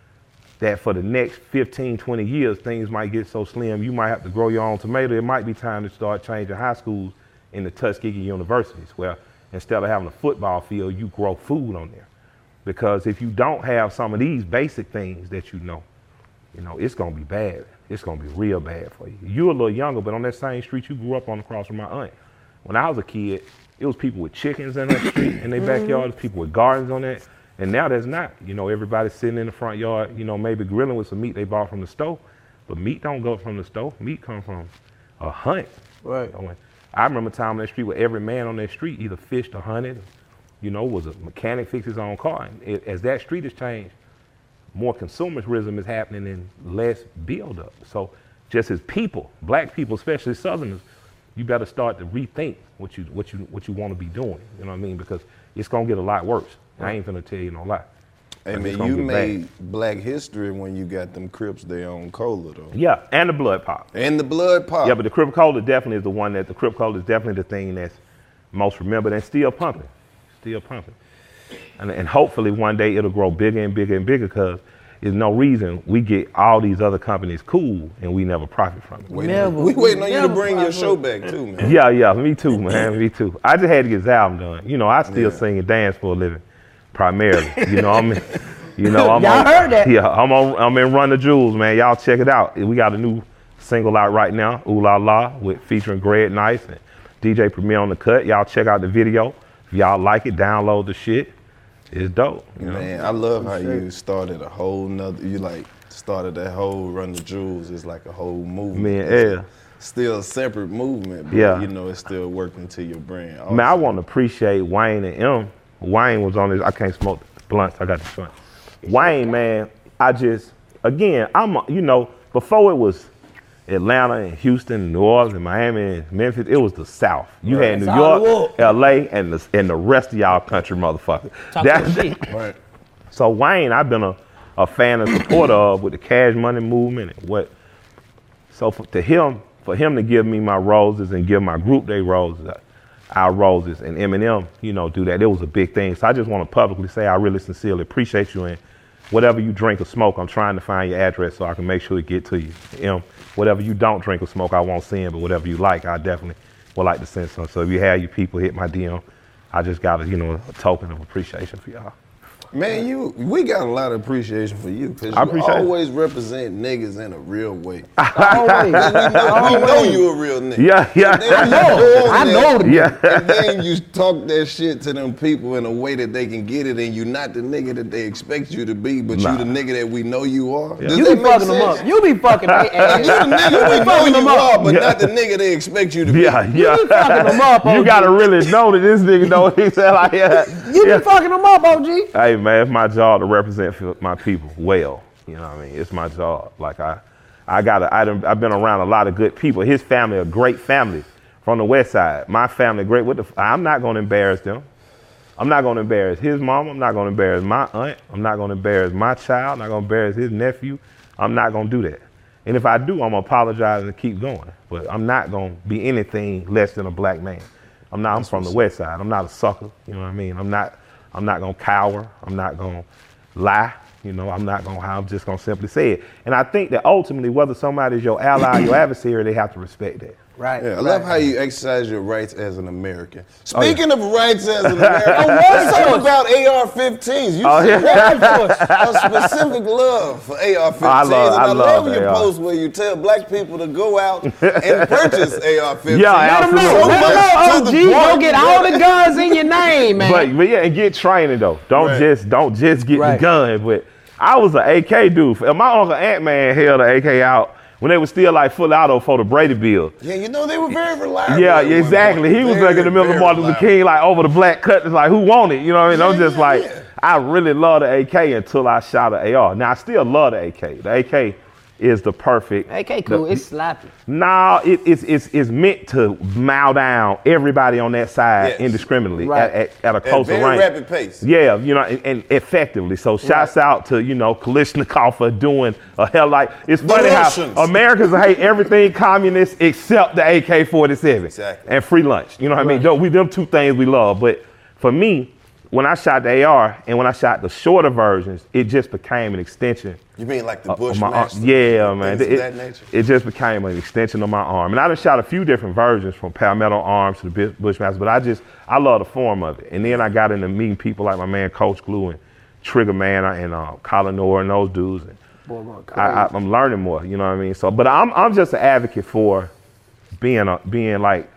that for the next fifteen, twenty years, things might get so slim, you might have to grow your own tomato, it might be time to start changing high schools into Tuskegee universities, where instead of having a football field, you grow food on there. Because if you don't have some of these basic things that you know, you know, it's gonna be bad. It's gonna be real bad for you. You're a little younger, but on that same street you grew up on across from my aunt. When I was a kid, it was people with chickens in that street in their backyards, people with gardens on that. And now there's not. You know, everybody's sitting in the front yard, you know, maybe grilling with some meat they bought from the store. But meat don't go from the store. Meat come from a hunt. Right. You know, and I remember a time on that street where every man on that street either fished or hunted, you know, was a mechanic, fixed his own car. And it, as that street has changed, more consumerism is happening and less build up. So just as people, black people, especially Southerners, you better start to rethink what you what you what you want to be doing. You know what I mean? Because it's gonna get a lot worse. I ain't gonna tell you no lie. Hey It's man, gonna you get made bad. black history when you got them Crips there on Cola though. Yeah, and the blood pop. And the blood pop. Yeah, but the Crip Cola definitely is the one that the Crip Cola is definitely the thing that's most remembered and still pumping, still pumping. And, and hopefully one day it'll grow bigger and bigger and bigger because there's no reason we get all these other companies cool and we never profit from it. Waiting- Never- we waiting on you to never bring your profit. show back too, man. Yeah, yeah, me too, man, me too. I just had to get this album done. You know, I still Yeah. sing and dance for a living, primarily. You know, I'm, in, you know, I'm Y'all on, heard that. Yeah, I'm on, I'm in Run the Jewels, man. Y'all check it out. We got a new single out right now, Ooh La La, with featuring Greg Nice and D J Premier on the cut. Y'all check out the video. If y'all like it, download the shit. It's dope. You know? Man, I love how you started a whole nother, you like started that whole Run the Jewels. It's like a whole movement. Me and It's L. Still a separate movement, but Yeah. you know, it's still working to your brand. Man, I Also. want to appreciate Wayne and M. Wayne was on this. I can't smoke blunts. I got the front. Wayne, man, I just, again, I'm, you know, before it was Atlanta and Houston, and New Orleans, and Miami, and Memphis, it was the South. You right. had New York, L A, and the, and the rest of y'all country motherfuckers. That, right. So Wayne, I've been a, a fan and supporter of with the Cash Money movement and what. So for, to him, for him to give me my roses and give my group their roses, our roses, and Eminem, you know, do that, it was a big thing. So I just want to publicly say I really sincerely appreciate you, and whatever you drink or smoke, I'm trying to find your address so I can make sure it get to you. You know, whatever you don't drink or smoke, I won't send, but whatever you like, I definitely would like to send some. So if you have your people hit my D M, I just got a, you know, a token of appreciation for y'all. Man, you, we got a lot of appreciation for you because you always it. represent niggas in a real way. Always. We know, we know you a real nigga. Yeah, yeah. I know. I know. There, yeah. And then you talk that shit to them people in a way that they can get it, and you're not the nigga that they expect you to be, but nah. you the nigga that we know you are. Yeah. You be fucking them up. You be fucking them up. You the nigga we know you are, but yeah. not the nigga they expect you to be. Yeah, yeah. You be fucking them up, O G. You gotta really know that this nigga know what he said like that. You yeah. be fucking them up, O G. Hey, man, it's my job to represent my people well. You know what I mean? It's my job. Like I, I got a, I done, I've been around a lot of good people. His family, a great family from the West Side. My family, great. What the? I'm not going to embarrass them. I'm not going to embarrass his mom. I'm not going to embarrass my aunt. I'm not going to embarrass my child. I'm not going to embarrass his nephew. I'm not going to do that. And if I do, I'm going to apologize and keep going. But I'm not going to be anything less than a black man. I'm not. I'm from the West Side. I'm not a sucker. You know what I mean? I'm not. I'm not gonna cower. I'm not gonna lie. You know, I'm not gonna, I'm just gonna simply say it. And I think that ultimately, whether somebody's your ally or your adversary, they have to respect that. Right. Yeah, I right. love how you exercise your rights as an American. Speaking oh, yeah. of rights as an American, let's talk about A R fifteens. You oh, yeah. a specific love for A R fifteens. Oh, I love, and I, I love, love your post where you tell black people to go out and purchase A R fifteens. Yeah, absolutely. So Let them know, O G, go get all the guns in your name, man. But, but yeah, and get training though. Don't right. just don't just get right. the gun. But I was an A K dude. My uncle Ant-Man held an A K out when they were still like full auto for the Brady bill. Yeah, you know, they were very reliable. Yeah, exactly. He was very, like in the middle of Martin Luther King, like over the black cut. It's like, who want it? You know what I mean? Yeah, I'm just yeah, like, yeah. I really love the A K until I shot an A R. Now, I still love the A K. The A K is the perfect. A K cool, the, it's slappy. No, it, it's, it's, it's meant to mow down everybody on that side yes. indiscriminately right. at, at, at a closer at range. very rapid pace. Yeah, you know, and, and effectively. So shouts right. out to, you know, Kalishnikov for doing a hell like, it's the funny Russians. How Americans hate everything communist except the A K forty-seven exactly. and free lunch. You know what right. I mean? We, them two things we love. But for me, when I shot the A R and when I shot the shorter versions, it just became an extension. You mean like the Bushmaster? Yeah, man. It, that nature? it just became an extension of my arm. And I done shot a few different versions from Palmetto Arms to the Bushmaster, but I just, I love the form of it. And then I got into meeting people like my man Coach Glue and Trigger Man and uh, Colin Orr and those dudes. And Boy, I, I, I'm learning more, you know what I mean? So, but I'm, I'm just an advocate for being, a, being like,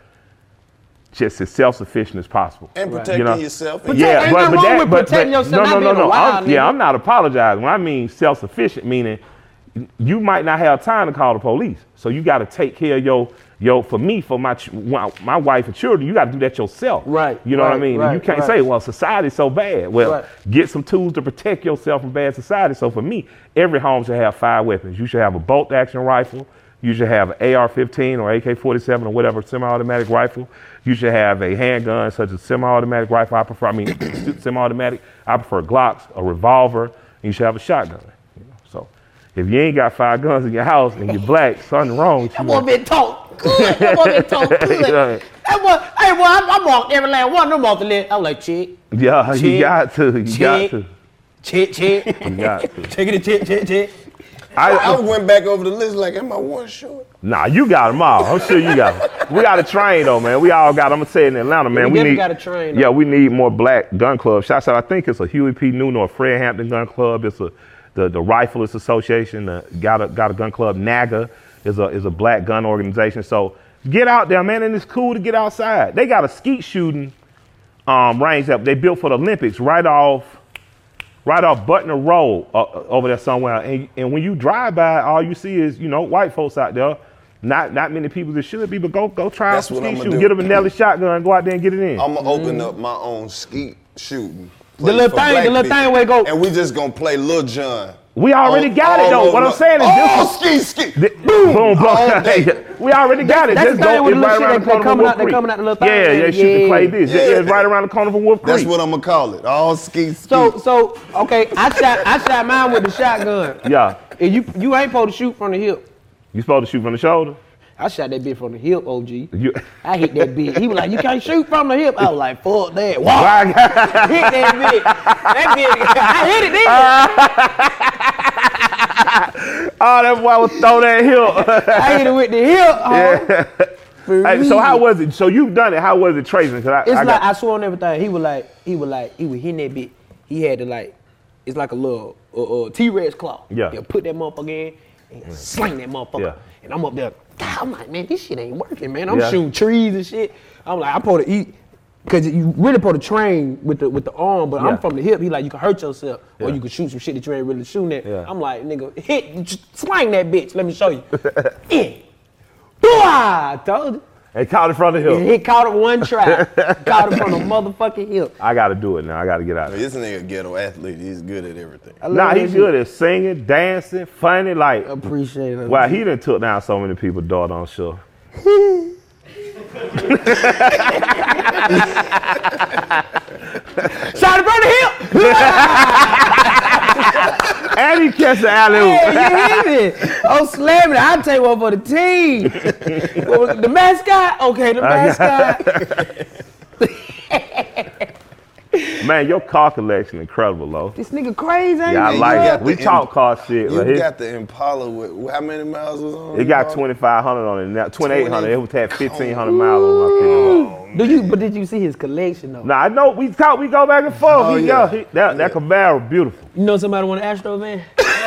just as self-sufficient as possible. And protecting you know? yourself. And yeah, ain't but, but wrong that, with but, protecting but, yourself, no, no, no, no. Wild, I'm, yeah, I'm not apologizing. When I mean self-sufficient, meaning you might not have time to call the police. So you got to take care of your, your, for me, for my my wife and children, you got to do that yourself. Right. You know right, what I mean? Right, and you can't right. say, well, society's so bad. Well, right. get some tools to protect yourself from bad society. So for me, every home should have five weapons. You should have a bolt-action rifle. You should have an A R fifteen or A K forty-seven or whatever semi-automatic rifle. You should have a handgun such as semi-automatic rifle. I prefer, I mean, semi-automatic. I prefer Glocks, a revolver, and you should have a shotgun. You know? So if you ain't got five guns in your house and you're black, something wrong with you. That boy been talk good. That boy been talk good. You know, that boy, hey boy, I, I walked every last one of them off the list. I was like, check. Yeah, check, you got to. You check, got to. Check, check. You got to. Check it, check, check, check. I, I went back over the list like, am I one short? Nah, you got them all. I'm sure you got them. We got to train though, man. We all got. I'm gonna say in Atlanta, man. We, we need. Got to train. Yeah, we need more black gun clubs. Shots out. I think it's a Huey P. Newton or Fred Hampton Gun Club. It's a the the Rifleist Association. Uh, got a got a gun club. NAGA is a is a black gun organization. So get out there, man, and it's cool to get outside. They got a skeet shooting um, range that they built for the Olympics right off. Right off Butner Road uh, over there somewhere. And, and when you drive by, all you see is, you know, white folks out there. Not not many people that should be, but go go try out some skeet shooting. Get a Benelli shotgun, go out there and get it in. I'm going to mm. open up my own skeet shooting place little for thing, black the little people. thing where it go. And we just gonna play Lil Jon. We already All- got it all though. over What I'm the- saying is Oh, this. ski, ski. Th- Boom, boom, All day. boom. We already got it. That's Just the thing go. with It's the right little around shit the they corner from coming Wolf out- they Creek. coming out the little thing. Yeah, yeah, shoot the Yeah. clay this. Yeah, it's right around the corner from Wolf Creek. That's what I'm gonna call it. All ski, ski. So, so okay, I shot, I shot mine with the shotgun. Yeah. And you, you ain't supposed to shoot from the hip. You supposed to shoot from the shoulder? I shot that bitch from the hip, O G. You. I hit that bitch. He was like, you can't shoot from the hip. I was like, fuck that. Wow. Why? Hit that bitch. That bitch. I hit it, Oh, that boy was throw that hill. then. I hit it with the hip. Huh? Yeah. Hey, so how was it? So you've done it. How was it tracing? Cause I, It's I like got, I swear on everything. He was like, he was like, he was hitting that bitch. He had to like, it's like a little uh, uh, T-Rex claw. Yeah. He'll put that motherfucker in and sling that motherfucker. Yeah. And I'm up there. God, I'm like, man, this shit ain't working, man. I'm Yeah. shooting trees and shit. I'm like, I'm supposed to eat. Cause you really supposed to train with the with the arm, but Yeah. I'm from the hip. He like, you can hurt yourself, or Yeah. you can shoot some shit that you ain't really shooting at. Yeah. I'm like, nigga, hit, just slang that bitch. Let me show you. In. Booah! Told you. and caught it from the And hill. he caught it one try. Caught it from the motherfucking hip. I got to do it now. I got to get out of Man, here. this nigga ghetto athlete. He's good at everything. I love Nah, that he's shit. good at singing, dancing, funny. Like, Appreciate it. wow, he done took down so many people, daughter on show. Shot it from the hip. And he catch the alley Hey, oop. you hear me? I'm slamming it. I'll take one for the team. Well, the mascot? Okay, the mascot. Man, your car collection incredible, Lo. This nigga crazy, ain't Yeah, I he? you like got it. We the talk car shit. You Like, his- got the Impala with how many miles was on it got twenty-five hundred on it now. twenty-eight hundred. It was had fifteen hundred miles on my pickup. Do you? But did you see his collection though? Nah, I know we talk. We go back and forth. Oh, we yeah. go. He, that that Camaro, beautiful. You know somebody want an Astro van?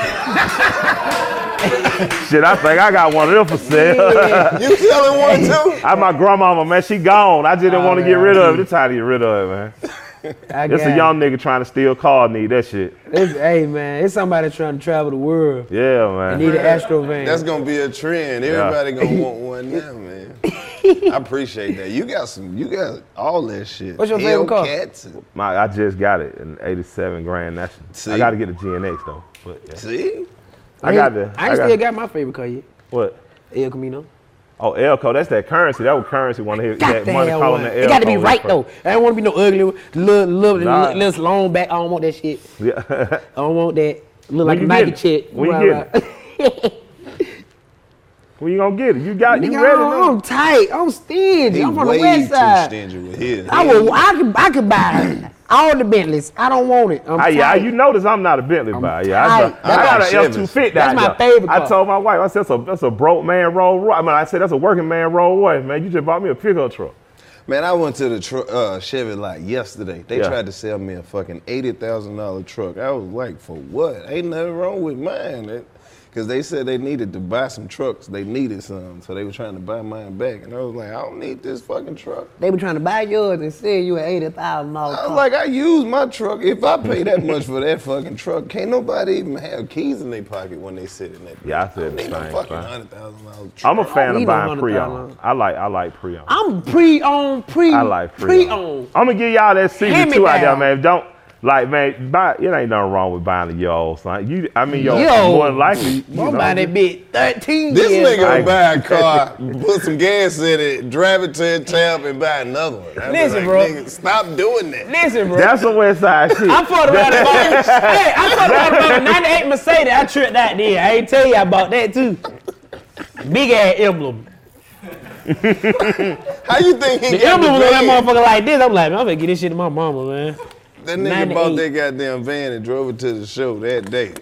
Shit, I think I got one of them for sale. You selling one too? I my grandmama, man, she gone. I just didn't Oh, want to man, get rid I of it. It's time to get rid of it, man. I It's got a young nigga trying to steal car. Need that shit. It's, hey man, it's somebody trying to travel the world. Yeah, I man. need an Astro van. That's gonna be a trend. Everybody gonna want one now, man. I appreciate that. You got some. You got all that shit. What's your favorite car? Hellcats and- My, I just got it in eighty-seven Grand National. See? I got to get a G N X though. But yeah. See? I got the. I ain't still got my favorite car yet. What? El Camino. Oh, Elco, that's that currency. That was currency. Want to hear that Goddamn money calling one. that It got to be Elco right reference. though. I don't want to be no ugly, little, little, Nah. little, little long back. I don't want that shit. Yeah. I don't want that. Look like a you Nike get chick. it? When you Right, get right. When you gonna get it? You got you Nigga, ready? I'm, now? I'm tight. I'm stingy. He I'm from way the west too side. stingy with his. I will. I could. I could buy all the Bentleys. I don't want it. I'm Ah, yeah, tight. you notice I'm not a Bentley buyer. Yeah, I, tight. got- I got That's an my F two fifty. That's my out there. favorite I car. told my wife, I said, that's a, that's a broke man Rolls Royce. I mean, I said, that's a working man Rolls Royce, man. You just bought me a pickup truck. Man, I went to the tr- uh, Chevy lot yesterday. They Yeah. tried to sell me a fucking eighty thousand dollar truck. I was like, for what? Ain't nothing wrong with mine. Because they said they needed to buy some trucks. They needed some. So they were trying to buy mine back. And I was like, I don't need this fucking truck. They were trying to buy yours and sell you an eighty thousand dollar I was car. like, I use my truck. If I pay that much for that fucking truck, can't nobody even have keys in their pocket when they sit in that. Yeah, I bitch. said don't the need no same fucking thing. hundred thousand dollar truck. I'm a fan need of no buying hundred pre-owned. thousand. I like I like pre-owned. I'm pre-owned, pre. I like pre-owned. pre-owned. I'm gonna give y'all that secret Hand me too out there, down. man. Don't like, man. Buy, it ain't nothing wrong with buying a year old son. You, I mean, yo, Yo, more than likely, you I'm know, buying that bitch thirteen This years. nigga I- will buy a car, put some gas in it, drive it to a tab, and buy another one. I be Listen, like, bro. nigga, stop doing that. Listen, bro. That's some West Side shit. I fought around about Hey, I fought around about a ninety-eight Mercedes. I tripped out there. I ain't tell you about that too. Big ass emblem. How you think he The got emblem the was on that van? motherfucker like this. I'm like, man, I'm gonna get this shit to my mama, man. That nigga bought that ninety-eight. goddamn van and drove it to the show that day.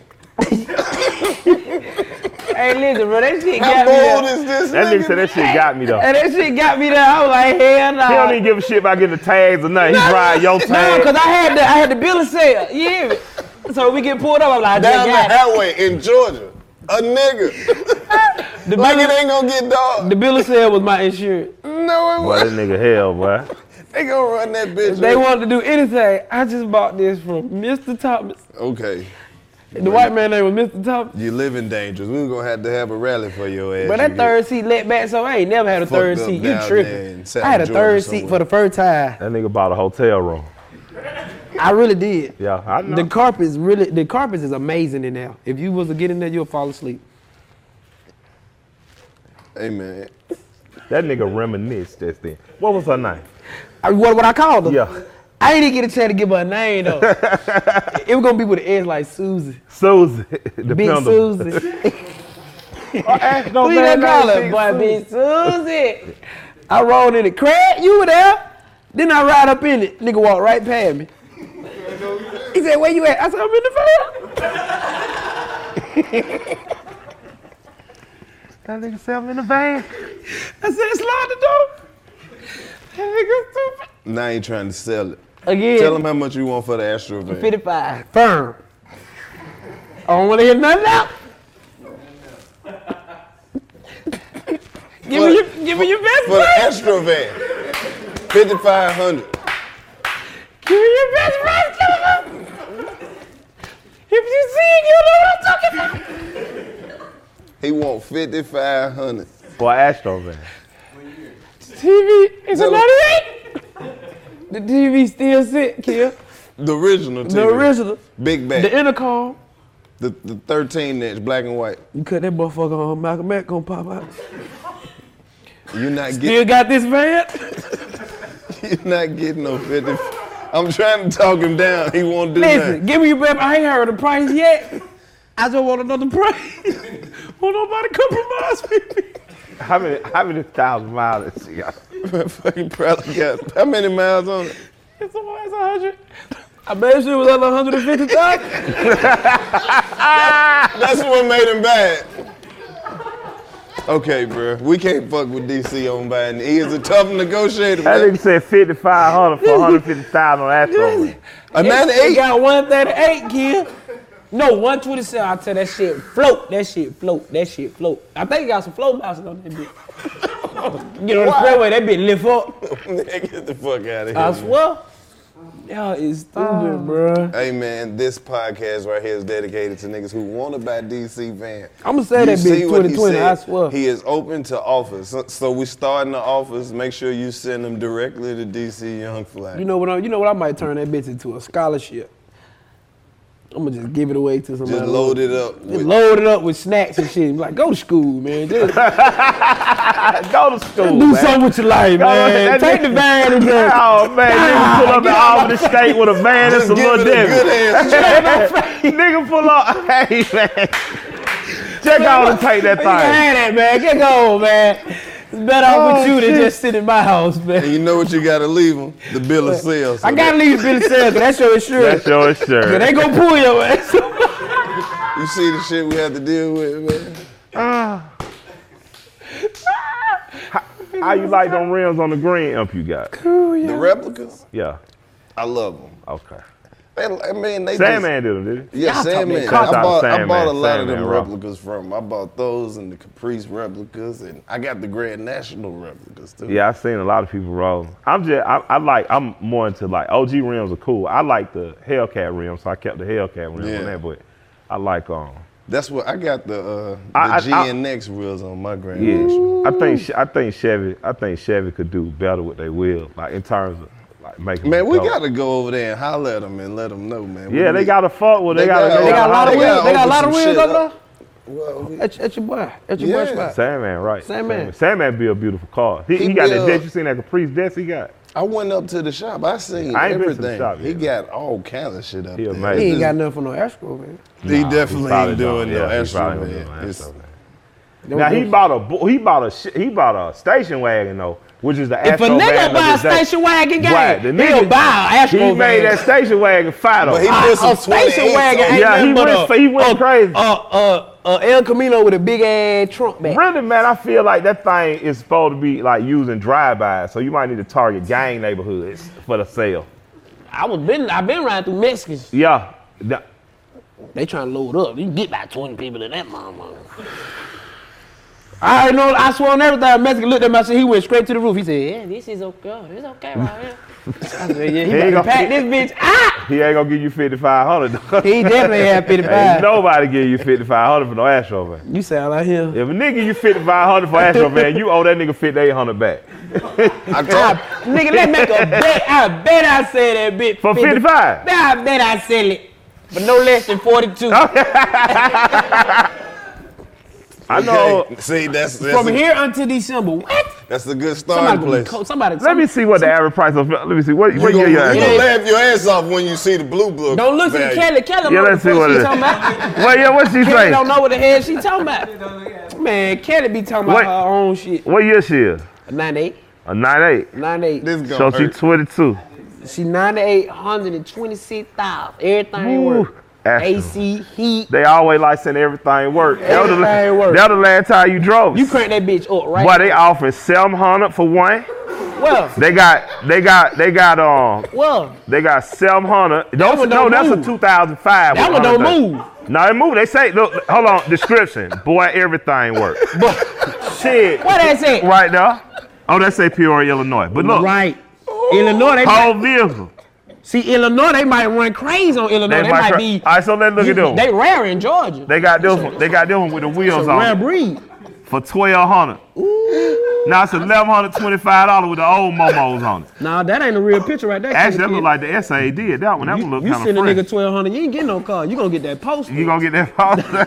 Hey, listen, bro, that shit How got me bold there. is this That nigga nigga? said that shit got me though. And that shit got me there. I was like, hell nah. He don't even give a shit about getting the tags or nothing. He ride your No, tag. cause I had the I had the bill of sale. You hear me? So we get pulled up. I'm like, I Down just the got it. highway in Georgia. A nigga. The like bill, it ain't gonna get dog. the bill of sale was my insurance. No, it Boy, wasn't. that nigga hell, boy. They gonna run that bitch. They up. wanted to do anything. I just bought this from Mister Thomas. Okay. The white man name was Mister Thomas. You living dangerous. We gonna have to have a rally for your ass. But You that third seat let back, so I ain't never had a Fucked third up seat. You down there in tripping. South I had a Georgia third seat somewhere. for the first time. That nigga bought a hotel room. I really did. Yeah, I know. The carpets really, the carpets is amazing in there. If you was to get in there, you'll fall asleep. Hey, man. That nigga reminisced just then. What was her name? I, what, what I called her? Yeah. I didn't get a chance to give her a name, though. It was going to be with an S like Susie. Susie. The Big pendulum. Susie. Oh, ask no Who you man gonna call named her? Big Boy, Big Susie. I rolled in it. Craig, you were there? Then I ride up in it. Nigga walked right past me. He said, where you at? I said, I'm in the van. That nigga said I'm in the van. I said, slide the door. That nigga stupid. Now I ain't trying to sell it. Again. Tell them how much you want for the Astro van. fifty-five. Firm. I don't want to hear nothing else. Give me your, give me your best For the price. Astro van. fifty-five hundred. Give me your best price, Killer. If you see it, you know what I'm talking about. He want fifty-five hundred. For an Astro van. T V is a Tell him- ninety-eight. The T V still sit, kid. The original T V. The original. Big back. The intercom. The, the thirteen inch black and white. You cut that motherfucker on, Malcolm X gonna pop out. You not Still getting. got this van? You not getting no fifty. I'm trying to talk him down. He won't do Listen, nothing. give me your best. I ain't heard the price yet. I just want another price. Won't nobody compromise me. How many how many thousand miles does she got? Fucking probably got how many miles on it? It's always a hundred. I bet you it was under one hundred fifty thousand. That's what made him bad. Okay, bro. We can't fuck with D C on buying. He is a tough negotiator. That Man. nigga said fifty-five hundred for one hundred fifty thousand on Astro van. A They ninety-eight. got one thirty-eight, kid. No, one twenty-seven. I tell that shit float. That shit float. That shit float. I think he got some float mouses on that bitch. Get on the freeway, that bitch lift up. Get the fuck out of here. I man. swear. Y'all is stupid, bruh. Hey man, this podcast right here is dedicated to niggas who want to buy D C van. I'ma say You that see bitch what twenty twenty, he I said? swear. He is open to offers. So, so we starting the offers. Make sure you send them directly to D C Young Fly. You know what? I, you know what? I might turn that bitch into a scholarship. I'm gonna just give it away to somebody. Just load it up. Just With, load it up with snacks and shit. Be like, go to school, man. Just Go to school, do man. something with your life, Go man. that Take nigga- the van and just. Oh man, nigga pull up get in out Albany State with a van and just some give little it a good Debbie. answer. Nigga pull up, hey man. Check out and take that You can thing. have that, man. Get going, man. It's better off Oh, with you than shit. just sit in my house, And man. you know what you gotta leave them? The bill of sale. So I gotta that- leave the Billy Sales, 'cause that's your insurance. That's your Yeah, shirt. they gonna pull your ass. You see the shit we have to deal with, man? How you like them rims on the green ump you got? The replicas, Yeah. I love them. Okay. They, I mean, they Sandman did them, did he? Yeah, Y'all talking Sandman. I Shout out bought, I Sandman, bought a lot of Sandman them rock. replicas from. I bought those and the Caprice replicas, and I got the Grand National replicas too. Yeah, I've seen a lot of people roll. I'm just, I, I like, I'm more into like, O G rims are cool. I like the Hellcat rims, so I kept the Hellcat rims Yeah. on that, but I like, um, That's what I got the uh, the I- I- G N X wheels on my Grand yeah, National. I think, Che- I think Chevy, I think Chevy could do better with their wheels, like in terms of like making Man, them we go. gotta go over there and holler at them and let them know, man. Yeah, We- they got to fuck with, they, They got got- to, They got a lot of They wheels. gotta They got a open lot of some wheels shit over up. there. Well, we- At, at your boy. At your boy Yeah. spot. Sandman, right? Sandman. Sandman be a beautiful car. He, he, He got built- that desk. You seen that Caprice desk he got? I went up to the shop. I seen I ain't been to the everything. shop He yet. got all kinds of shit up He there. amazing. He ain't got nothing for no escrow, man. He Nah, definitely probably ain't doing don't. no Yeah, he extra, probably man. don't do no It's- extra, man. Them- Now he them- bought a bo- he bought a shi- he bought a station wagon though, which is the If a Astro nigga van buy a of his day. station wagon, Right, gang, the he'll nigga- buy an Astro He van. made that station wagon fat But he though. put a some station twenty-eights wagon on ain't it. Yeah, nothing he but went- a, he went a, crazy. A, a, a El Camino with a big ass trunk back. Really, man, I feel like that thing is supposed to be like using drive-bys, so you might need to target gang neighborhoods for the sale. I was been, I been riding through Mexicans. Yeah, the- They trying to load up. You can get about twenty people in that motherfucker. I already know. I swear on everything. Mexican looked at me. I said he went straight to the roof. He said, "Yeah, this is okay. It's okay right here." I said, "Yeah, he, He ain't about to gonna- pack this bitch out." he ain't gonna give you fifty-five hundred. He definitely had Ain't fifty-five. nobody give you fifty-five hundred for no Astro van. You sound like him. If a nigga you fifty-five hundred for Astro van, you owe that nigga fifty-eight hundred back. I I, nigga, let's make a bet. I bet I sell that bitch For fifty-five. I bet I sell it for no less than forty-two. I know. Okay. See, that's, that's From a, here until December. What? That's a good Somebody starting gonna be place. cold. Somebody. Let me see what the average price of. Let me see what. You What gonna, year you you gonna at? laugh your ass off when you see the blue book. Don't listen value. to Kelly. Kelly, Yeah, know let's what see the what fuck it she is. talking about. Well, yeah, what she Kelly say? don't know what the hell she talking about. Man, Kelly be talking about What? her own shit. What year she is? ninety-eight. A ninety-eight. ninety-eight. This So gonna she hurt. twenty-two. She ninety-eight hundred twenty-six thousand. Everything work. Astro. A C, heat. They always like saying everything work. That was the- Everything work. That was the last time you drove. You crank that bitch up, right? Boy, they offering seven hundred for one. Well, They got, they got, they got, um, well, they got seven hundred. Those, one no, don't that's move. a two thousand five. that with one don't one hundred. move. No, it move. They say, look, hold on, description. Boy, everything work. Shit. What that say? Right there. Oh, that say Peoria, Illinois. But look, Right. Illinois, they whole might, vehicle. see Illinois, they might run crazy on Illinois. They, They might might be. All right, so let's look at them. They rare in Georgia. They got this one. They got this one with the wheels It's a on rare it breed. for twelve hundred. Now it's eleven hundred twenty-five dollars with the old momos on it. Nah, that ain't a real picture right there. Actually, that kid. look like the S A did that one. That you, one look you kind send a of nigga fresh. twelve hundred, you ain't getting no car. You gonna get that poster. You gonna get that poster?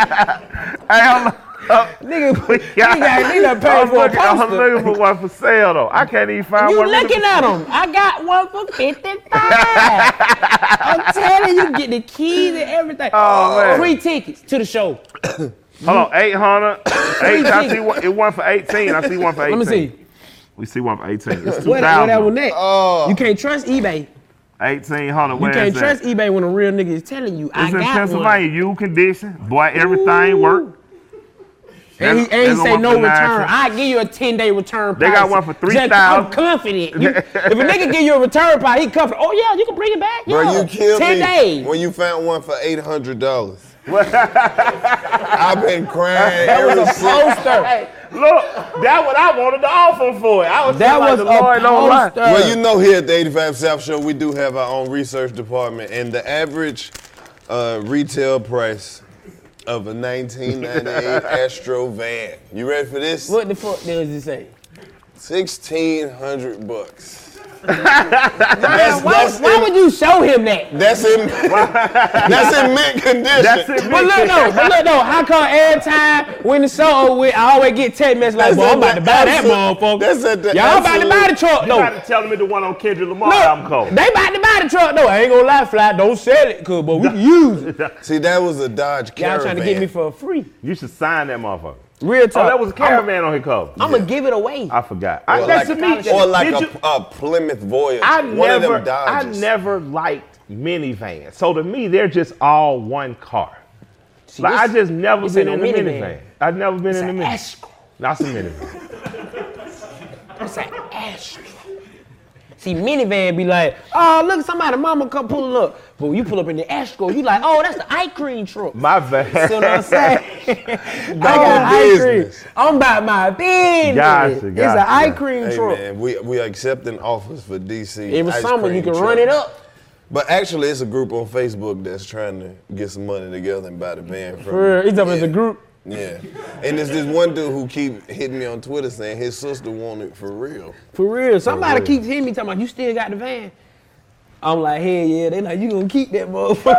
Hey, hold on. nigga, We you got nigga pay I'm for a looking, I'm poster. looking for one for sale though. I can't even find You one. really- looking at them? I got one for fifty-five. I'm telling you, get the keys and everything. Oh, man. Free tickets to the show. Hold on, eight hundred. Eight, I see one. It one for eighteen. I see one for eighteen. Let me see. We see one for eighteen. It's two What, what that thousand. one that? Oh. You can't trust eBay. Eighteen hundred. You Where can't is that? trust eBay when a real nigga is telling you, I It's in got Pennsylvania. one. You condition. Boy, everything work. And he, and he That's say one no for nine return. cents. I give you a ten day return They policy. got one for three Just- thousand. I'm confident. You, if a nigga give you a return policy, he confident. Oh yeah, you can bring it back. Bro, yeah. you killed ten me days. when you found one for eight hundred dollars. I've been crying That ever was a since. poster. Look, that's what I wanted to offer for it. I was That saying, like, was the a Lord don't lie. poster. Well, you know, here at the eighty-five South Show, we do have our own research department, and the average uh, retail price of a nineteen ninety-eight Astro van. You ready for this? What the fuck does it say? Sixteen hundred bucks. Man, That's, why, that's, why in, would you show him that? that's in that's in mint condition. That's it. But look though, but look though, how come every time when the show over with, I always get text messages like, That's boy, I'm at about to the buy that absolute- motherfucker. that's at the Y'all about to buy the absolute- truck You though. got to tell them it's the one on Kendrick Lamar album Look, cover. they about to buy the truck though. I ain't gonna lie, Fly, don't sell it, cause but we can use it. See, that was a Dodge Y'all Caravan. trying to get me for free. You should sign that motherfucker. Real Oh, talk. that was a caravan on his cover. I'm gonna give it away. I forgot. I, Or that's like, to me. or like Did a, you- a Plymouth Voyager. I one never, of them I Dodges. never liked minivans. So to me, they're just all one car. See, Like this- I just never this been in ain't a no minivan. minivan. I've never been It's in a an minivan. Astro. That's a minivan. It's an Astro. See, minivan be like, oh, look, somebody, mama come pulling up. But when you pull up in the Astro, you like, oh, that's the ice cream truck. My bad. See what I'm saying? I got Dog ice cream. business. I'm about my business. Gotcha, It's an gotcha. ice cream Hey truck. man, we we accepting offers for D C. Every ice summer you cream can truck. run it up. But actually, it's a group on Facebook that's trying to get some money together and buy the van from For real. me. It's up as Yeah. a group. Yeah, and there's this one dude who keep hitting me on Twitter saying his sister wanted it for real. For real. Somebody real. keeps hitting me talking about, you still got the van. I'm like, hell yeah. They like, you gonna keep that motherfucker.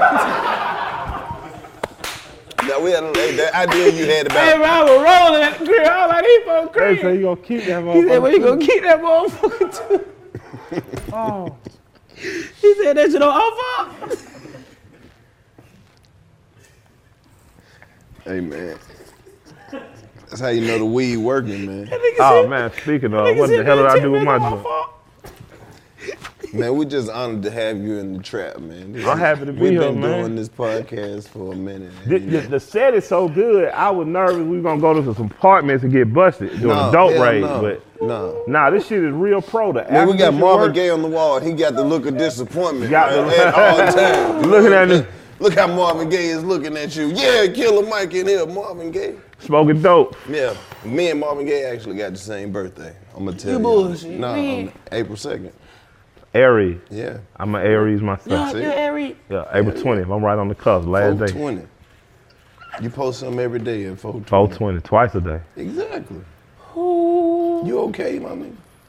Now we had a, that idea you had Hey, about bro, I was rolling at the crib. I was like, he from They say crib. you gonna keep that He said, well, you motherfucker. gonna keep that motherfucker too. Oh. He said that shit on offer. hey man, that's how you know the weed working, man. Oh man, speaking of, what the hell did I do with my joint? Man, we just honored to have you in the trap, man. This I'm is- happy to be We've here, been man. doing this podcast for a minute. The, the, the set is so good, I was nervous we were gonna go to some apartments and get busted doing No, a dope hell raid, no. but No. nah, this shit is real pro. The Man, we got acquisition Marvin work- Gaye on the wall. He got the look of disappointment Got right, the- at all times. Looking at me. Look how Marvin Gaye is looking at you. Yeah, Killer Mike in here, Marvin Gaye. smoking dope. Yeah, me and Marvin Gaye actually got the same birthday. I'm gonna tell you. You bullshit, No, man. on April second. Aries. Yeah. I'm an Aries myself. Yeah, See? yeah, Eric. Yeah, April twentieth. I'm right on the cusp. Last four day. twenty. You post something every day at four twenty. four twenty, twice a day. Exactly. You okay, my nigga?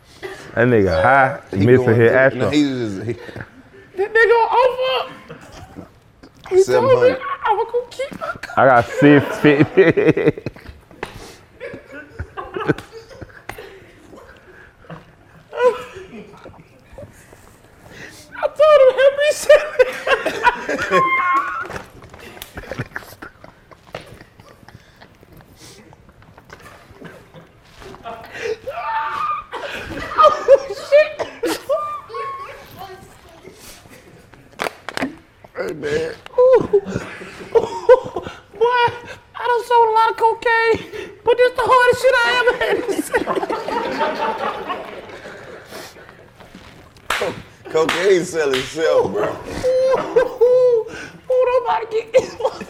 That nigga high, He missing going his through- Astro. No, he just he, That nigga over. He seven told me hundred. I was gonna keep my car. I got six fifty. I told him help me sell it. Hey man. Boy, I done sold a lot of cocaine, but this the hardest shit I ever had to sell. Cocaine sell itself, bro. Ooh, nobody get this.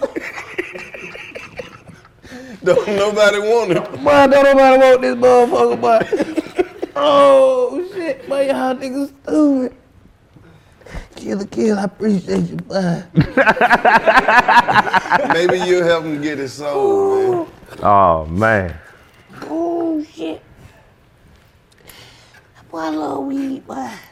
Don't nobody want it. Boy, don't nobody want this motherfucker, boy. Oh, shit, boy, y'all niggas stupid. Killer, kill, I appreciate you, boy. Maybe you'll help him get it sold, Oh man. Oh, shit. Boy, I love weed, boy. man.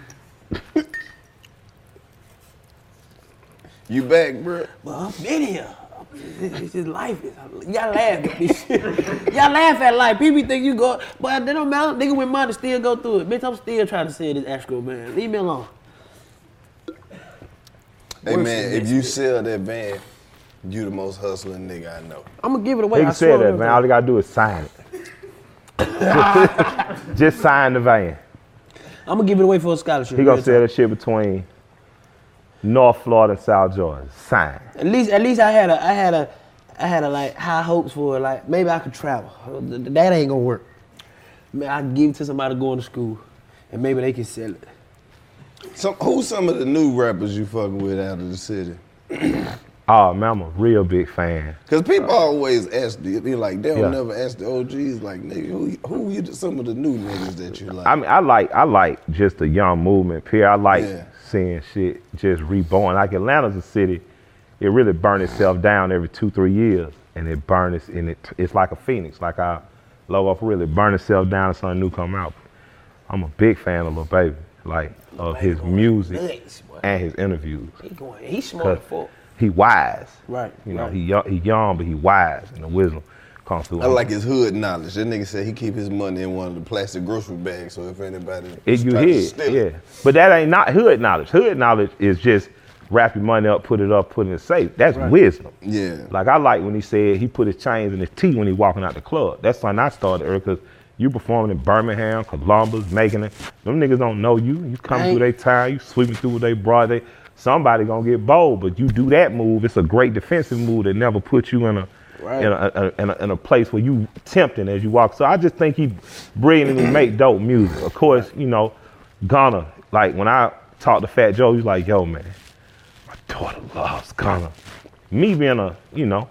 You back, bro? Well, I'm in here. It's just life. Y'all laugh at this shit. Y'all laugh at life. People think you go, but they don't matter. Nigga with money still go through it. Bitch, I'm still trying to sell this Astro, man. Leave me alone. Hey Worse man, than if this you shit. sell that van, you the most hustling nigga I know. I'm gonna give it away. I Nigga swear said that, on man. All you gotta do is sign it. Just sign the van. I'm gonna give it away for a scholarship. He gonna real sell talk. that shit between North Florida and South Georgia. Sign. At least, at least I had a, I had a, I had a like high hopes for it. Like maybe I could travel. That ain't gonna work. Man, I can give it to somebody going to school, and maybe they can sell it. Some who's some of the new rappers you fucking with out of the city? Oh man, I'm a real big fan. Cause people always ask the, they like they don't Yeah. never ask the O Gs like nigga who who you some of the new niggas that you like? I mean, I like I like just the young movement. Period. I like Yeah. seeing shit just reborn. Like Atlanta's a city, it really burns itself down every two three years, and it burns and it it's like a phoenix. Like our logo really burn itself down and something new come out. I'm a big fan of Lil Baby, like of his music Nuts, boy. and his interviews. He going, he's smart as fuck. He wise. Right. You know, right. he young, he young, but he wise, and the wisdom comes through. I like his hood knowledge. That nigga said he keep his money in one of the plastic grocery bags, so if anybody It, you try to hear, steal yeah. it, But that ain't not hood knowledge. Hood knowledge is just wrap your money up, put it up, put it in a safe. That's wisdom. yeah. Like I like when he said he put his chains in his teeth when he walking out the club. That's when I started early because you performing in Birmingham, Columbus, Macon. Them niggas don't know you. You come Ain't- through their town, you sweeping through their broad. They somebody gonna get bold, but you do that move. It's a great defensive move that never puts you in a Right. in a, a, in a in a place where you tempting as you walk. So I just think he brilliantly make dope music. Of course, you know, Gunna. Like when I talked to Fat Joe, he's like, "Yo, man, my daughter loves Gunna." Me being a, you know,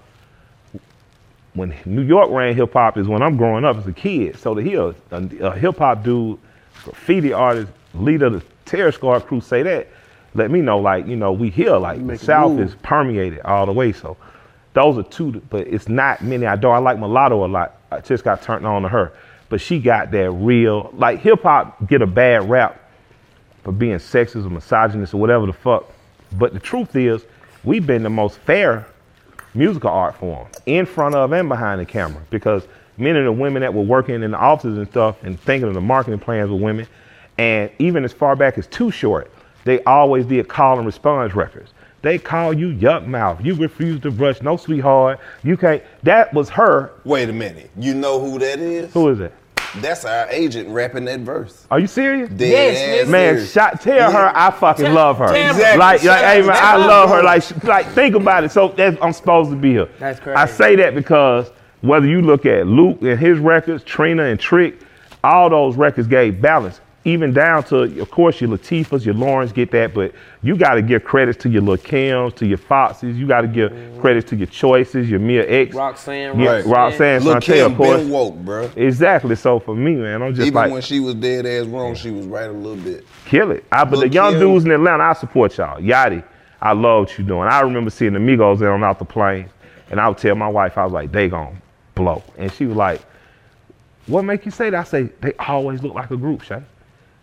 when New York ran hip hop is when I'm growing up as a kid. So to hear a, a hip hop dude, graffiti artist, leader of the Terror Squad crew say that, let me know like, you know, we here like the make a South move. is permeated all the way. So those are two, but it's not many I do. I like Mulatto a lot. I just got turned on to her, but she got that real, like hip hop get a bad rap for being sexist or misogynist or whatever the fuck. But the truth is, we've been the most fair musical art form in front of and behind the camera because many of the women that were working in the offices and stuff and thinking of the marketing plans with women, and even as far back as Too Short, they always did call and response records. They call you yuck mouth. You refuse to brush, no sweetheart. You can't. That was her. Wait a minute. You know who that is? Who is it? That's our agent rapping that verse. Are you serious? Dead Yes, ass Man, serious. shot, tell her I fucking Tell- love her. tell her. Exactly. Like, like, Shout hey out man, to I them. love her. Like, sh- like, think about it. So that's, I'm supposed to be here. That's crazy. I say that because whether you look at Luke and his records, Trina and Trick, all those records gave balance. Even down to, of course, your Latifahs, your Lawrence get that, but you got to give credits to your Lil Kims, to your Foxes. You got to give credits to your Choices, your Mia X, Roxanne, yeah, Right. Roxanne, Lil' Shantae, Kim of course. been woke, bro. Exactly. So for me, man, I'm just Even like, when she was dead ass wrong, she was right a little bit. kill it. I, but Lil' the young Kim. dudes in Atlanta, I support y'all. Yachty, I love what you doing. I remember seeing the Migos there on Out the Plane, and I would tell my wife, I was like, they gon' blow. And she was like, what make you say that? I say, they always look like a group, Shay.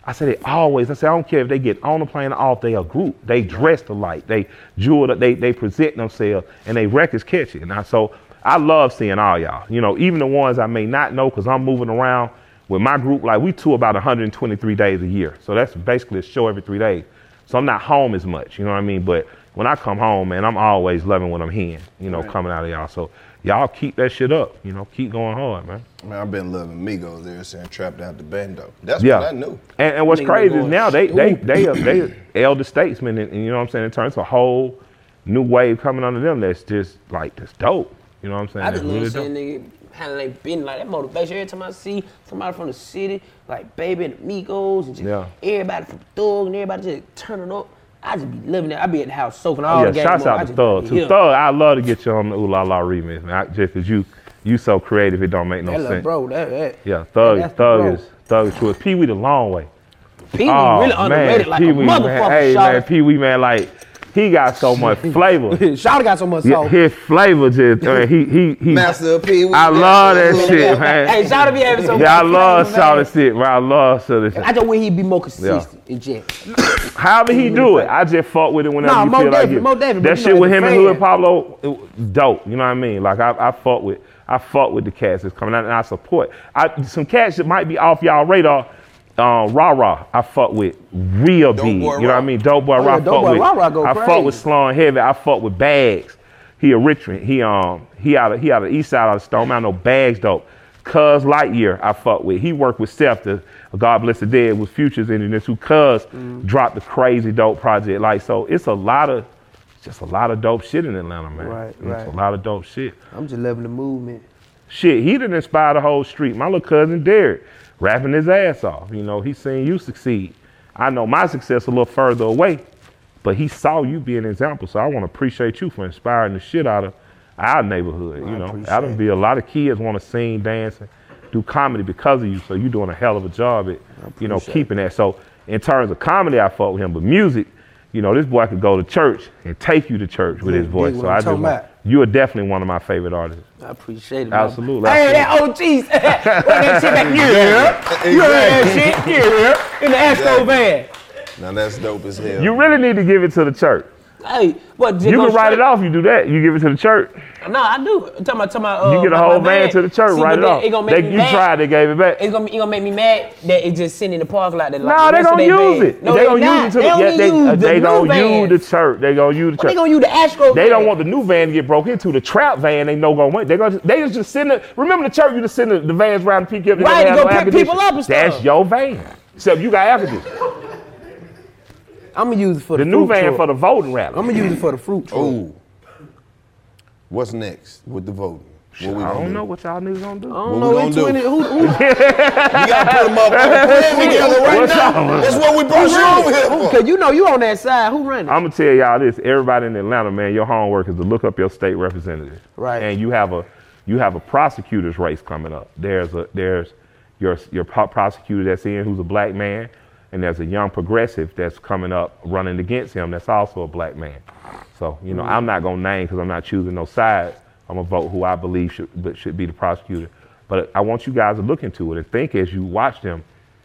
I said, they always, I said, I don't care if they get on the plane or off, they a group. They dress alike, they jewel, they, they present themselves, and they records catch it. And I, so I love seeing all y'all, you know, even the ones I may not know, because I'm moving around with my group. Like, we tour about one hundred twenty-three days a year. So that's basically a show every three days. So I'm not home as much, you know what I mean? But when I come home, man, I'm always loving what I'm hearing, you know, right. coming out of y'all. So y'all keep that shit up, you know, keep going hard, man. Man, I've been loving Migos ever since Trapped Out the Bando. That's yeah. what I knew. And, and what's crazy is now they they they they, they elder statesmen, and, and you know what I'm saying, in terms of a whole new wave coming under them that's just like, that's dope. You know what I'm saying? I just really love seeing nigga how they been like that motivation. Every time I see somebody from the city, like Baby and the Migos, and just yeah. everybody from Thug and everybody just turning up, I just be living it. I be at the house soaking all yeah, the game. Shouts out to Thug too. Thug, I love to get you on the Ooh La La remix, man. I, just cause you you so creative, it don't make no that sense. Bro, that, that. Yeah, Thug, That's Thug is Thug is true. Pee Wee the long way. Pee Wee oh, really underrated man, like Pee-wee, a motherfucker. Hey shot. man, Pee Wee man, like he got so much flavor. Shawty got so much Yeah, soul. his flavor just, I mean, he he he. Master of Pee Wee. I love that shit, man. Hey, Shawty be having so much Yeah, I love flavor, Shawty shit, man. I love Shawty shit. I just wish he'd be more consistent Yeah. in jet. However he do it, I just fuck with it whenever Nah, you Mo feel like David, it. Mo David, but That you shit know, with as a him and friend. Hood Pablo, it was dope. You know what I mean? Like I, I fuck with, I fuck with the cats that's coming out, and I support. I, some cats that might be off y'all radar. Um, Rah Rah, I fuck with real Dope big. Boy You know what I Rah. mean? Dope Boy Oh, Rah, yeah, Dope fuck Boy with. Rah Rah go I crazy. fuck with Slow and Heavy. I fuck with Bags. He a Richmond. He um he out of he out of East Side out of Stone Mountain. No Bags dope. Cuz Lightyear, I fuck with. He worked with Seth, the God Bless the Dead, with Futures in this. Who Cuz mm. dropped the crazy dope project. Like so, it's a lot of, just a lot of dope shit in Atlanta, man. Right, it's right. a lot of dope shit. I'm just loving the movement. Shit, he done inspired the whole street. My little cousin Derek, rapping his ass off. You know, he seen you succeed. I know my success a little further away, but he saw you be an example. So I want to appreciate you for inspiring the shit out of our neighborhood. I You know, appreciate I done be a lot of kids want to sing, dance, and do comedy because of you. So you doing a hell of a job at, you know, keeping that. So in terms of comedy, I fuck with him, but music, you know, this boy could go to church and take you to church with his voice. Dig So what I'm I just, talking want- about. you are definitely one of my favorite artists. I appreciate it. Absolutely. Man. Hey, that O Gs. What that shit back here? You heard that shit? Yeah. In the Astro van. Now that's dope as hell. You really need to give it to the church. Hey, what? You can write it off. You do that. You give it to the church. No, I do. I'm talking about, talking about, uh, You get a my- whole my van band. to the church. See, Write but it then off. It gonna make They, me you mad. tried. They gave it back. It's gonna, it gonna make me mad that it's just sitting in the parking lot. That like No, the they rest of gonna their use band. it. No, they they gonna not. use it to They the, only yeah, they, use uh, the they new gonna vans. use the church. They gonna use the But they church. gonna use the Astro They van. don't want the new van to get broke into. The trap van, they know gonna win. They gonna they just just send it. Remember the church? You just send the, the vans around to pick you up. They Right, don't to have go no pick air people conditioning. up and stuff. That's your van. Except you got air conditioning. I'm gonna use it for the, The new fruit van truck. for the voting rally. I'm gonna use it for the fruit truck. Ooh. What's next with the voting? What we I gonna don't do? know what y'all niggas gonna do. I What don't we know. gonna It's do? twenty. Who, who, We gotta put them up together right What's now. up? That's what we brought you over here who, for. Cause you know you on that side. Who running? I'm gonna tell y'all this. Everybody in Atlanta, man, your homework is to look up your state representative. Right. And you have a you have a prosecutor's race coming up. There's a there's your your pro- prosecutor that's in who's a black man, and there's a young progressive that's coming up running against him that's also a black man. So you know, I'm not gonna name because I'm not choosing no sides. I'm gonna vote who I believe should but should be the prosecutor. But I want you guys to look into it and think as you watch them.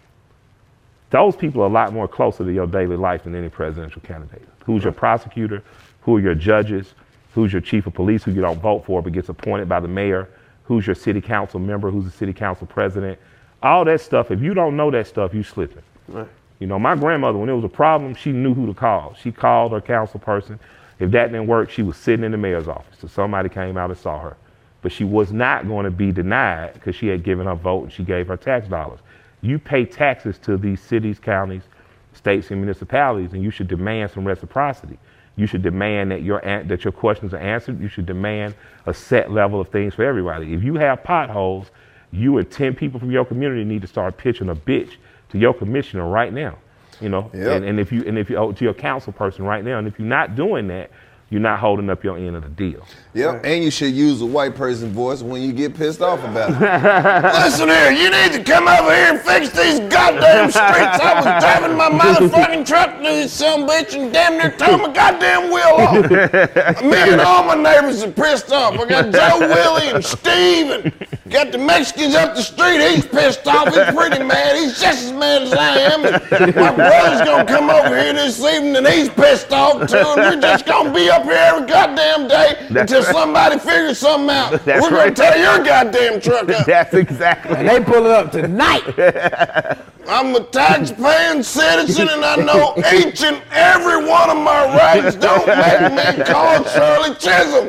Those people are a lot more closer to your daily life than any presidential candidate. Who's your prosecutor? Who are your judges? Who's your chief of police who you don't vote for but gets appointed by the mayor? Who's your city council member? Who's the city council president? All that stuff, if you don't know that stuff, you slipping. Right. You know, my grandmother, when it was a problem, she knew who to call. She called her council person. If that didn't work, she was sitting in the mayor's office. So somebody came out and saw her. But she was not going to be denied because she had given her vote and she gave her tax dollars. You pay taxes to these cities, counties, states, and municipalities, and you should demand some reciprocity. You should demand that your an- that your questions are answered. You should demand a set level of things for everybody. If you have potholes, you and ten people from your community need to start pitching a bitch to your commissioner right now. You know, Yep. and, and if you and if you oh, to your council person right now, and if you're not doing that, you're not holding up your end of the deal. Yep, and you should use a white person voice when you get pissed off about it. Listen here, you need to come over here and fix these goddamn streets. I was driving my motherfucking truck through this son bitch and damn near tore my goddamn wheel off. Me and all my neighbors are pissed off. I got Joe, Willie, and Steve, and Got the Mexicans up the street. He's pissed off. He's pretty mad. He's just as mad as I am. And my brother's gonna come over here this evening, and he's pissed off too. And we're just gonna be up here every goddamn day That's until right. somebody figures something out. That's we're right. gonna tear your goddamn truck up. That's exactly. And they pull it up tonight. I'm a tax-paying citizen, and I know each and every one of my rights. Don't make me call Shirley Chisholm.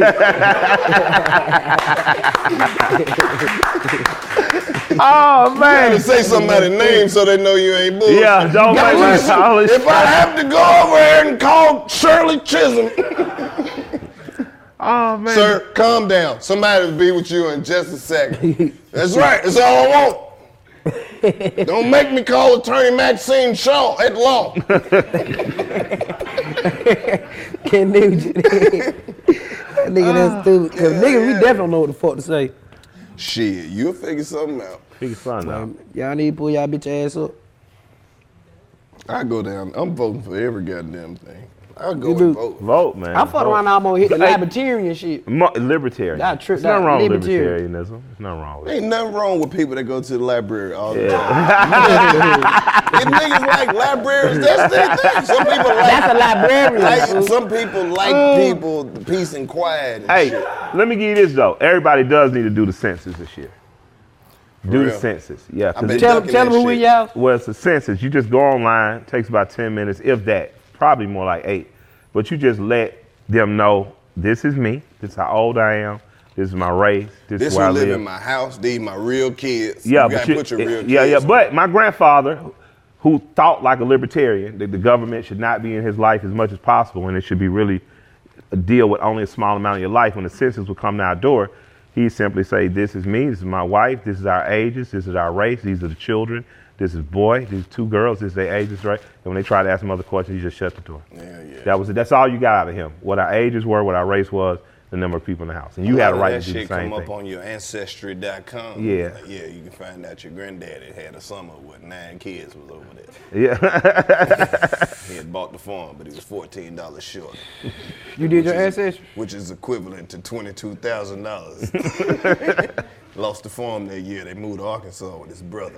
Oh You man. gotta say somebody's name so they know you ain't bullshit. Yeah, don't make me Listen, call it. if I have to go over here and call Shirley Chisholm, Oh man. sir, calm down. Somebody will be with you in just a second. That's right. That's all I want. Don't make me call Attorney Maxine Shaw at law. Can't do that. Nigga, that's stupid. Cause nigga, we definitely don't know what the fuck to say. Shit, you'll figure something out. Figure something out. Y'all need to pull y'all bitch ass up. I go down. I'm voting for every goddamn thing. I'll go You do. and vote. Vote, man. I fuck Vote. around, I'm gonna hit the Hey. libertarian shit. Mo- libertarian. Y'all tri- There's nothing that wrong with libertarian. libertarianism. There's nothing wrong with it. Ain't nothing wrong with people that go to the library all the Yeah. time. If niggas like libraries, that's their thing. Some people like, That's a librarian. like fool. some people like people, peace and quiet and Hey, shit. let me give you this though. Everybody does need to do the census this year. Do the real? census. Yeah. I've 'cause been it- Tell them, ducking tell that them who we shit. y'all. Well, it's a census. You just go online. Takes about ten minutes, if that. Probably more like eight. But you just let them know this is me. This is how old I am. This is my race. This, This is where I who live live. in my house. These my real kids. Yeah, you but gotta you, put your real yeah, yeah. kids on. But my grandfather, who thought like a libertarian, that the government should not be in his life as much as possible, and it should be really a deal with only a small amount of your life. When the census would come to our door, he simply say, "This is me. This is my wife. This is our ages. This is our race. These are the children. This is boy. These two girls. This is their ages, right?" And when they try to ask him other questions, he just shut the door. Yeah, yeah. That was it. That's all you got out of him. What our ages were, what our race was, the number of people in the house, and you A had lot a of right that to do the shit same come thing. up on your ancestry dot com. Yeah. Like, yeah, you can find out your granddaddy had a summer with nine kids was over there. Yeah. He had bought the farm, but he was fourteen dollars short, You did your Which is- ancestry? which is equivalent to twenty-two thousand dollars. Lost the farm that year. They moved to Arkansas with his brother.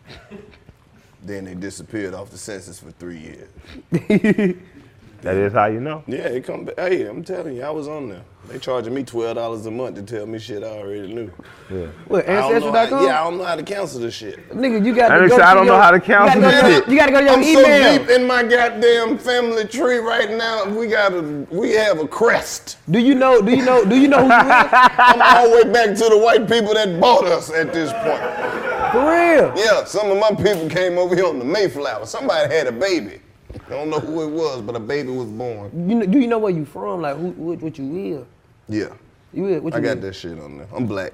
Then they disappeared off the census for three years. That is how you know. Yeah, it come back. Hey, I'm telling you, I was on there. They charging me twelve dollars a month to tell me shit I already knew. Yeah. What, I don't ancestry know dot how, com? yeah, I don't know how to cancel this shit. Nigga, you got I to didn't go say I to don't your, know how to counsel you gotta go to shit. your, you gotta go to your I'm email. so deep in my goddamn family tree right now. We got a, we have a crest. Do you know, do you know, do you know who you is? I'm all the way back to the white people that bought us at this point. For real. Yeah, some of my people came over here on the Mayflower. Somebody had a baby. I don't know who it was, but a baby was born. You know, do you know where you from? Like, who, what, what you is? Yeah, You is? What you I got is? that shit on there. I'm black.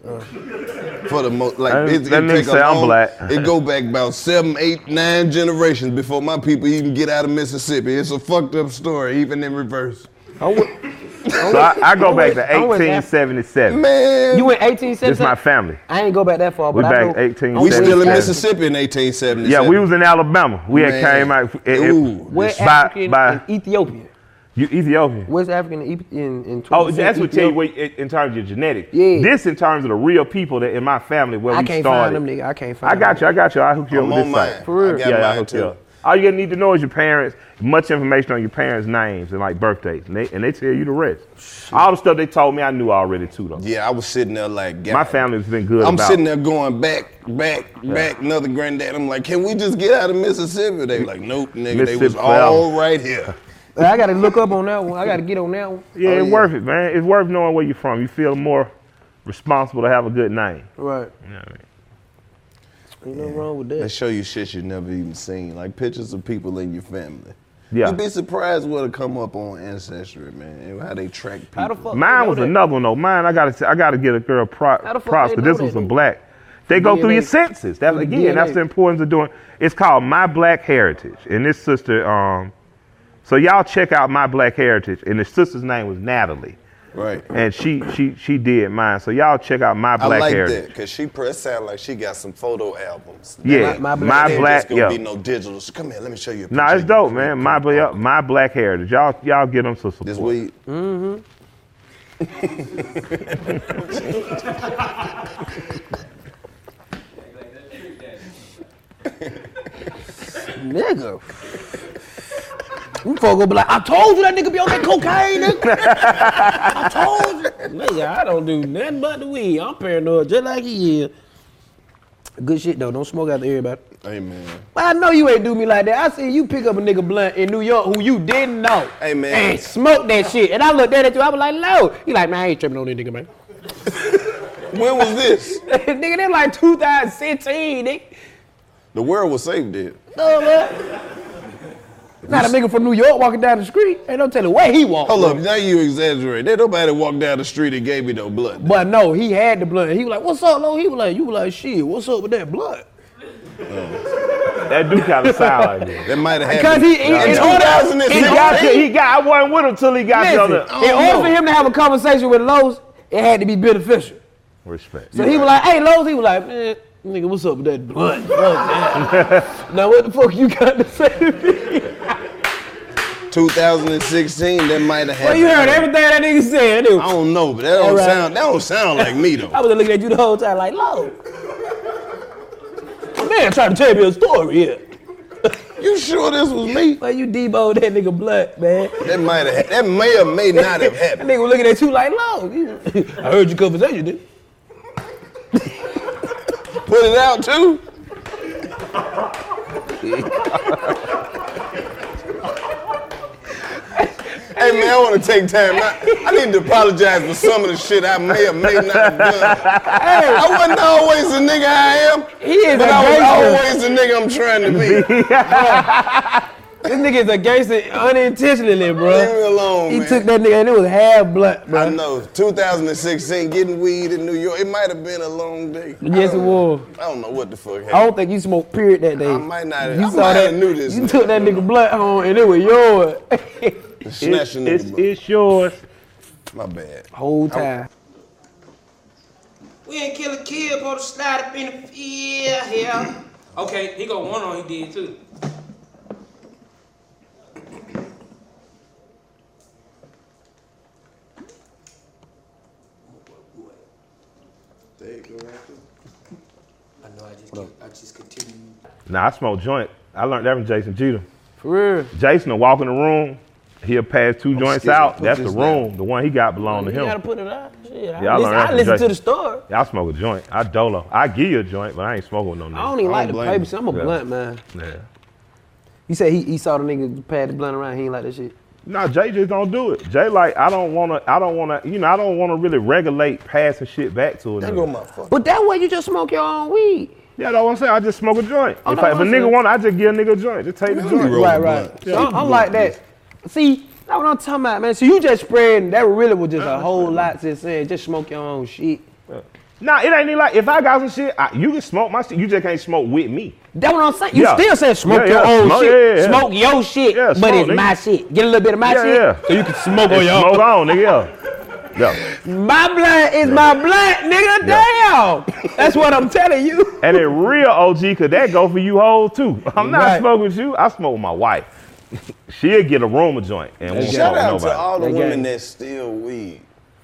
For the most, like That- it, that it nigga take a say I'm long- black. It go back about seven, eight, nine generations before my people even get out of Mississippi. It's a fucked up story, even in reverse. I went, So I, I go back to I went eighteen seventy-seven. Man, you went eighteen This seventy-seven? my family. I ain't go back that far, We but I back know. eighteen we still in seventy-seven. Mississippi in eighteen seventy-seven. Yeah, we was in Alabama. We had Man. came out. It, it, Ooh. West by, African by and Ethiopian. you, Ethiopian. West African and E- in, in Oh, twenty percent that's what tell you Ethiopian. what, in in terms of your genetics. Yeah. This in terms of the real people that in my family where I we can't started. find them, nigga. I can't find I got you. I got you. I hook you I'm up with on this mine. site. For real? I got Yeah, I mine hook too. you up. All you need to know is your parents, much information on your parents' names and like birthdays, and they and they tell you the rest. All the stuff they told me, I knew already too, though. Yeah, I was sitting there like, God. My family's been good I'm about. sitting there going back, back, back. Another granddad. I'm like, can we just get out of Mississippi? They were like, nope, nigga. They was Mississippi all forever. right here. I gotta look up on that one. I gotta get on that one. Yeah, Oh, it's yeah. worth it, man. It's worth knowing where you're from. You feel more responsible to have a good name. Right. You know what I mean? Ain't nothing wrong with They that. show you shit you never even seen, like pictures of people in your family. Yeah. You'd be surprised what'll come up on Ancestry, man, and how they track people. How the fuck? Mine they was know that? another one though. Mine, I gotta, I gotta get a girl pro, How the fuck props they because know this that, was some though? black. They go through D N A. your census. That Through the again, D N A. that's the importance of doing. It's called My Black Heritage, and this sister, um, so y'all check out My Black Heritage, and the sister's name was Natalie, Right. and she, she, she did mine. So y'all check out My I Black like Heritage. that because she press sound like she got some photo albums. Yeah, My- My, My It ain't Black, just gonna yeah. be no digital. So come here, let me show you. A Nah, picture it's of your dope, great man. My, grandpa. Bla- My Black Heritage. Y'all, y'all get them so This support. weed. Nigga. Them folk gonna be like, I told you that nigga be on that cocaine, nigga. I told you. Nigga, I don't do nothing but the weed. I'm paranoid just like he is. Good shit though, don't smoke after everybody. Hey man. Well, I know you ain't do me like that. I see you pick up a nigga blunt in New York who you didn't know. Hey man. And smoke that shit. And I looked at you, I was like, no. He like, man, I ain't tripping on this nigga, man. When was this? Nigga, that like two thousand sixteen, nigga. The world was safe then. No, man. Not a nigga from New York walking down the street. Ain't no telling where he walked. Hold up, now you exaggerate. There nobody walked down the street and gave me no blood. But no, he had the blunt. He was like, what's up, Lo? He was like, you was like, shit, what's up with that blunt? That do kind of sound like that. That might have Because happened. he, he, in in order, two thousand He sixteen. got you, he got, I wasn't with him till he got you on listen, the. in order for him to have a conversation with Lowe's, it had to be beneficial. Respect. So he was like, hey, Lowe's, he was like, man, nigga, what's up with that blunt? Fuck that. Now what the fuck you got to say to me? two thousand sixteen, that might have happened. Well, you heard everything that nigga said. I don't know, but that don't All right. sound that don't sound like me though. I was looking at you the whole time like, Lowe's. Man, trying to tell me a story here. You sure this was me? Well, you deboed that nigga blunt, man. That might have that may or may not have That happened. nigga was looking at you like, Lowe's. I heard your conversation, dude. Put it out too. Hey man, I want to take time. I, I need to apologize for some of the shit I may or may not have done. Hey, I wasn't always the nigga I am, He is but a I was gangster. always the nigga I'm trying to be. This nigga is a gangster unintentionally, bro. Leave me alone, He man. took that nigga and it was half blunt, bro. I know. two thousand sixteen, getting weed in New York. It might have been a long day. Yes, it was. I don't know what the fuck happened. I don't think you smoked period that day. I might not have- You I saw might that. have knew this You nigga. took that nigga blunt home and it was yours. Snatching It's, nigga, it's, bro. it's yours. My bad. Whole time. We ain't kill a kid, supposed to slide up in the field here. Okay, he got one on, he did too. I know, I just, I just continue. Nah, I smoke joint. I learned that from Jason Jeter. For real. Jason will walk in the room, he'll pass two joints excuse me, out. put That's the this room. down. The one he got belonged to You gotta him. put it out. Shit, I Yeah, I listen, learned that I from listen to Jason. the story. Yeah, I smoke a joint. I dolo. I give you a joint, but I ain't smoking with no nigga. I don't even like the blame paper, you. so I'm a Yeah. blunt man. Yeah. You said he, he saw the nigga pad the blunt around, he ain't like that shit. Nah, Jay just don't do it. Jay like, I don't wanna, I don't wanna, you know, I don't wanna really regulate passing shit back to a There go nigga. my fuck. But that way you just smoke your own weed. Yeah, that's what I'm saying. I just smoke a joint. Oh, if, no, I, if a I'm nigga saying. want, I just give a nigga a joint. Just take the Man, let me joint. roll Right, the right. blunt. So I'm, I'm like that. See, that's what I'm talking about, man. So you just spreading, that really was just a whole lot to saying, just smoke your own shit. Nah, it ain't even like, if I got some shit, I, you can smoke my shit. You just can't smoke with me. That's what I'm saying. You Yeah. still saying smoke Yeah, your yeah. own Smoke- shit. yeah, yeah. Smoke your shit, Yeah, but smoke, it's nigga. my shit. Get a little bit of my Yeah, shit yeah. so you can smoke on And your smoke own. on, nigga, yeah. Yeah. My blunt is my blunt, nigga. Damn. That's what I'm telling you. And it real O G, cause that go for you whole too. I'm not Right. smoking with you. I smoke with my wife. She'll get a room of joint and won't Shout smoke with out nobody. to all the That women gang. that steal weed.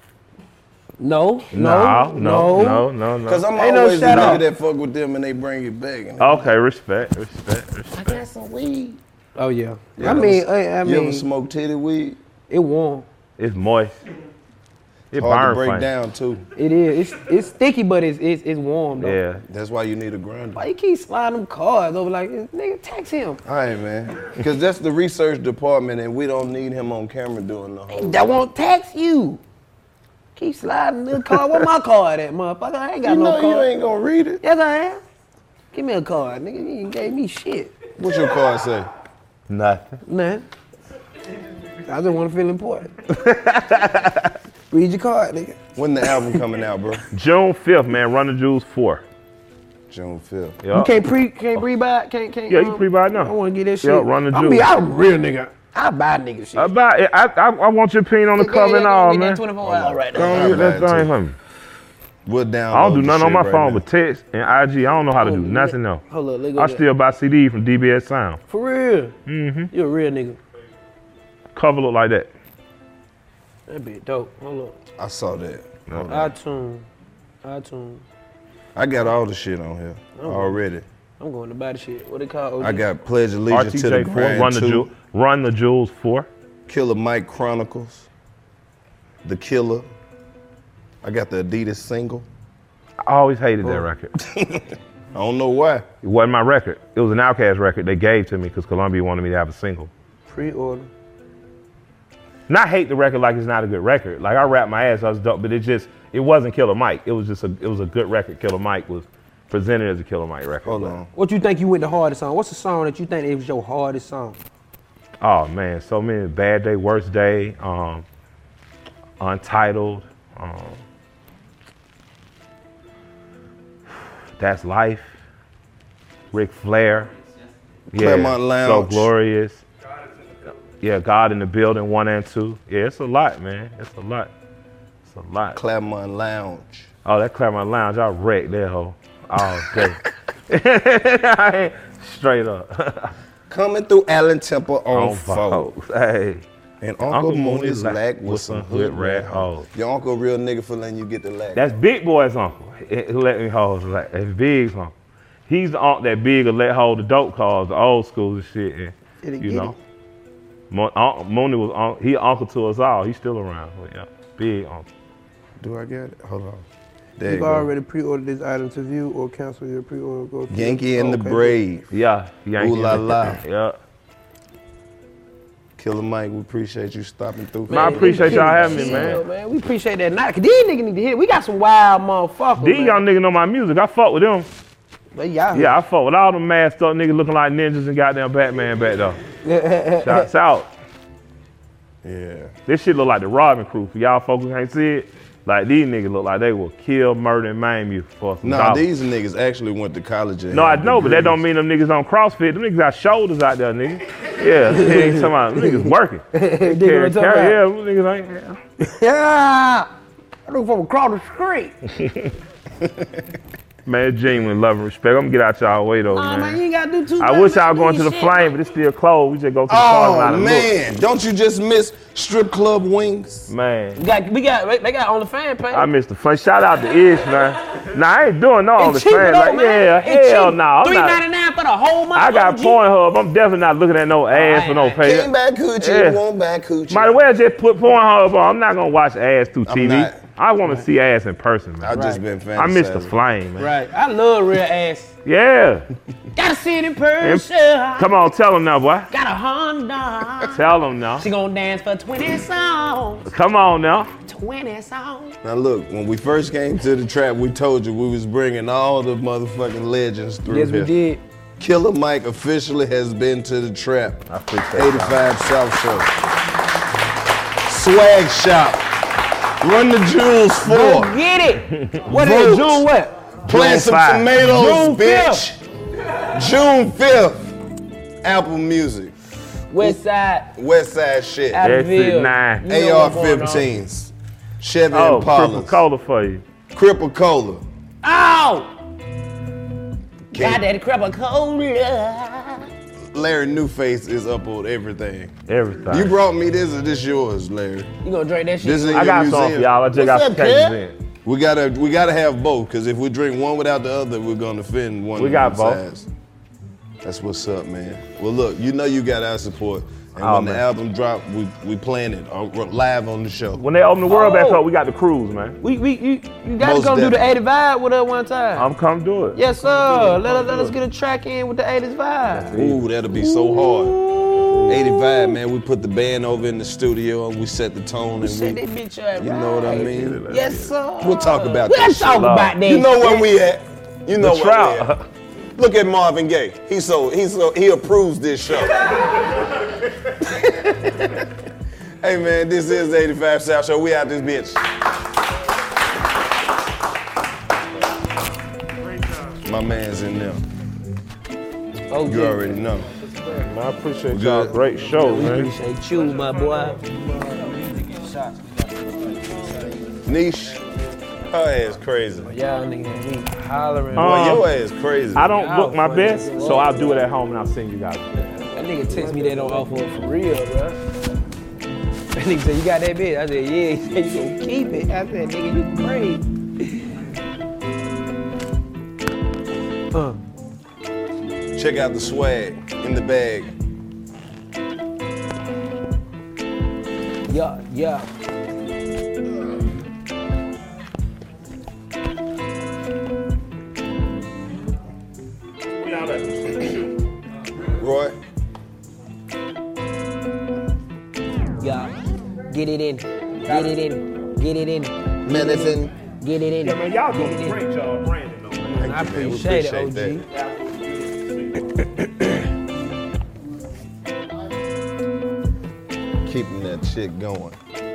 No, No, no, no, no, no, no. Cause I'm Ain't no always the shout nigga out. that fuck with them and they bring it back. And Okay, respect, respect, respect. got some weed. Oh yeah. Yeah, I mean, I, I You ever mean, smoke titty weed? it warm. It's moist. It Hard to burn break funny. down too. It is. It's it's sticky, but it's it's, it's warm though. Yeah. That's why you need a grinder. Why you keep sliding them cards over like this? Nigga, text him. All right, man. Because that's the research department, and we don't need him on camera doing the whole. That won't text you. Keep sliding the card. Where my card at, motherfucker? I ain't got You no know card. you ain't gonna read it. Yes, I am. Give me a card, nigga. You ain't gave me shit. What's your card say? Nothing. Nothing. I just want to feel important. Read your card, nigga. When the album coming out, bro? June fifth, man. Run the Jewels four. June fifth. Yup. You can't pre, can't pre-buy, can't, can't. Yeah, you um, pre-buy now. I want to get that shit. Yeah, run the I'm jewels. be, I'm a real nigga. I buy nigga shit. About it, I, I, I want your opinion on the cover and all, man. twenty-four hours right Go now. on, get that I'll buy it thing for me. We'll download I don't do the nothing on shit my right phone now. but text and I G. I don't know how to do Oh, nothing else. Hold up, let go I of that. still buy C D from D B S Sound. For real. Mm-hmm. You a real nigga. Cover look like that. That be dope. Hold up. I saw that. Hold on. iTunes. iTunes. I got all the shit on here Oh. already. I'm going to buy the shit. What they call O G? I got Pledge Allegiance to the R T J four, Grand Run the, two, Ju- Run the Jewels four. Killer Mike Chronicles, The Killer. I got the Adidas single. I always hated that record. I don't know why. It wasn't my record. It was an Outkast record they gave to me because Columbia wanted me to have a single. Pre-order. Not hate the record like it's not a good record. Like I rapped my ass, I was dope, but it just it wasn't Killer Mike. It was just a it was a good record. Killer Mike was presented as a Killer Mike record. Hold but- on. What you think you went the hardest on? What's the song that you think it was your hardest song? Oh man, so many. Bad Day, Worst Day, um, Untitled, um, That's Life, Ric Flair, yeah, Claremont Lounge. So Glorious, yeah, God in the Building one and two. Yeah, it's a lot, man. It's a lot. It's a lot. Claremont Lounge. Oh, that Claremont Lounge, I wrecked that hoe all day. Straight up. Coming through Allen Temple on, On four. four. Hey. And Uncle, Uncle Mooney's Mooney lack lack with with some some hood hood rat rat hoes. hoes. Your uncle a real nigga for letting you get the lack. That's Big Boy's uncle. Who let me hold like that's Big's uncle. He's the uncle that Big will let hold the dope cars, the old school and shit. And, Did he you get know, Mo- Uncle Mooney was un- he uncle to us all. He's still around. But yeah, Big uncle. Do I get it? Hold on. There you You've go. already pre-ordered this item to view or cancel your pre-order. Go to Yankee and the Okay. Brave. Yeah, Yankee. Ooh la la. Yeah. Killer Mike, we appreciate you stopping through. Man, I appreciate y'all having me, Yeah, man. We appreciate that. Not, cause these niggas need to hear. We got some wild motherfuckers. These man. young niggas know my music. I fuck with them. But y'all, Yeah, I fuck with all them masked up niggas looking like ninjas and goddamn Batman back there. Shots out. Yeah. This shit look like the Robin Crew. For y'all folks who can't see it, like these niggas look like they will kill, murder, and maim you for some No, dollars. these niggas actually went to college. And No, I had know, but that don't degrees. mean them niggas on CrossFit. Them niggas got shoulders out there, nigga. Yeah, they ain't talking about them niggas working. Dig Carry, what I'm carry, yeah, talking them niggas ain't. Yeah. yeah. I look from across the street. Man, genuine love and respect. I'm gonna get out y'all way though, Oh man, man. you ain't gotta do too I much. wish I was going to the Shit. flame, but it's still closed. We just go to the parking lot Oh and man, don't you just miss strip club wings? look. Man. We got, we got, they got on the fan page. I missed the fun. Shout out to Ish, man. Nah, I ain't doing no on the It's cheap fan. though, Like, man. yeah, It's hell cheap. no. I'm Three not- ninety nine for the whole month. I got O G. Pornhub. I'm definitely not looking at no ass for no ain't- pay. Came back coochie, Yeah. won't back coochie. Might as well just put Pornhub on. I'm not gonna watch ass through I'm T V. not. I want to see ass in person, man. I just been fantasizing. I missed the flame, man. Right. I love real ass. Yeah. Gotta see it in person. Come on, tell them now, boy. Got a Honda. Tell them now. She gonna dance for twenty songs. Come on now. twenty songs. Now look, when we first came to the trap, we told you we was bringing all the motherfucking legends through Yes, here. we did. Killer Mike officially has been to the trap. I appreciate eighty-five South Show. Swag Shop. Run the Jewels Go four. get it. What Vote. is it? June what? Plant June some five. tomatoes, June bitch. June fifth. Apple Music. West Side. West Side shit. Abbeville. Exit nine. You know A R what's going on. fifteens. Chevy Oh, Impalas. Cripple Cola for you. Cripple Cola. Oh! Can't- Got that crap of cola. Larry Newface is up on everything. Everything. You brought me this, or this yours, Larry? You gonna drink that shit? This is in I your got some for museum. y'all. I just What's got up, some cases kid? in. We gotta, we gotta have both, cause if we drink one without the other, we're gonna offend one. We of got them both. sides. That's what's up, man. Well, look, you know you got our support, and Oh, when the man. album drop, we we playing it uh, live on the show. When they open the world back Oh. up, we got the cruise, man. We, we, you, you gotta Most come do the definitely. eighty vibe with us one time. I'm come do it. yes, sir. Let us, let us get a track in with the eighties vibe. Ooh, that'll be so hard. eighty-five, man. We put the band over in the studio and we set the tone, and Set we, that bitch up. you know what I right. mean. Yes, sir. We'll talk about We'll that. talk shit. about that. You know where shit. we at. You know The where we at. trout. Look at Marvin Gaye. He so he so he approves this show. Hey man, this is the eighty-five South Show. We out this bitch. My man's in there. Oh, You yeah. already know. Man, I appreciate Good. y'all. Great show, We man. appreciate you, my boy. Niche, her ass crazy. Y'all niggas be hollering. Uh, Boy, your ass crazy. I don't Y'all look my funny best, as so I'll fuck. do it at home and I'll send you guys. That nigga text me they don't offer it for real, bro. That nigga said, you got that bitch? I said, yeah. He said, you gonna keep it? I said, nigga, you crazy. Uh. Check out the swag in the bag. Yeah, yeah. Roy? Yeah. Get it in. Get it in. Get it in. Medicine. Get it in. Yeah, man, y'all doing great, y'all. Brandon, though, man. I appreciate, it, O G. Keeping that shit going.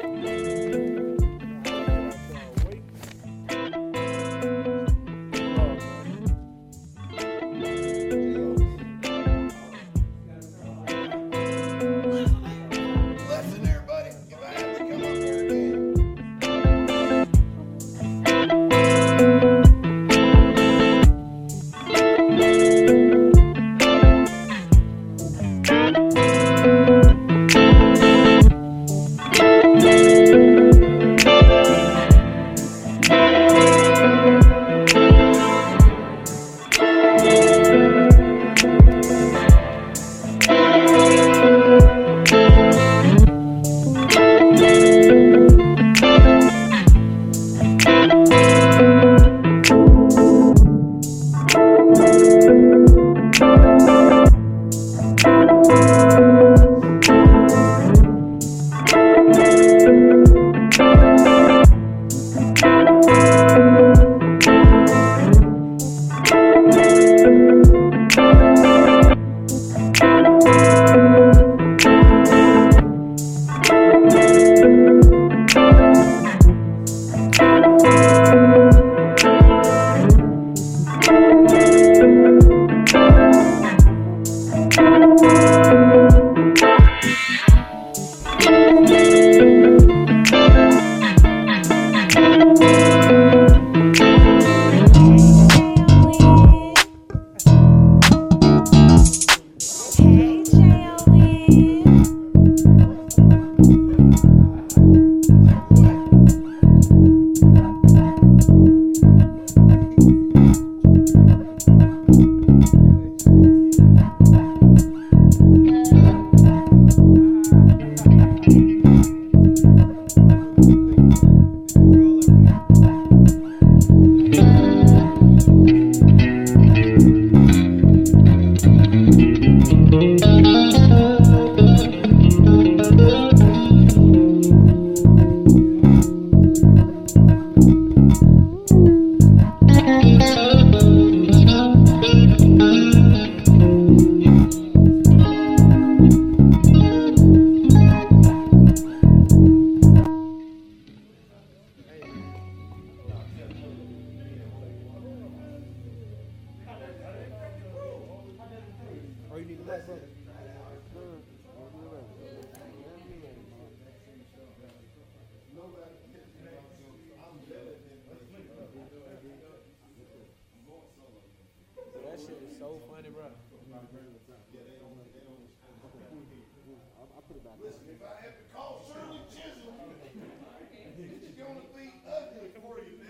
That shit is so funny, bro. Listen, if I had to call Shirley Chisholm, it's gonna be ugly for you.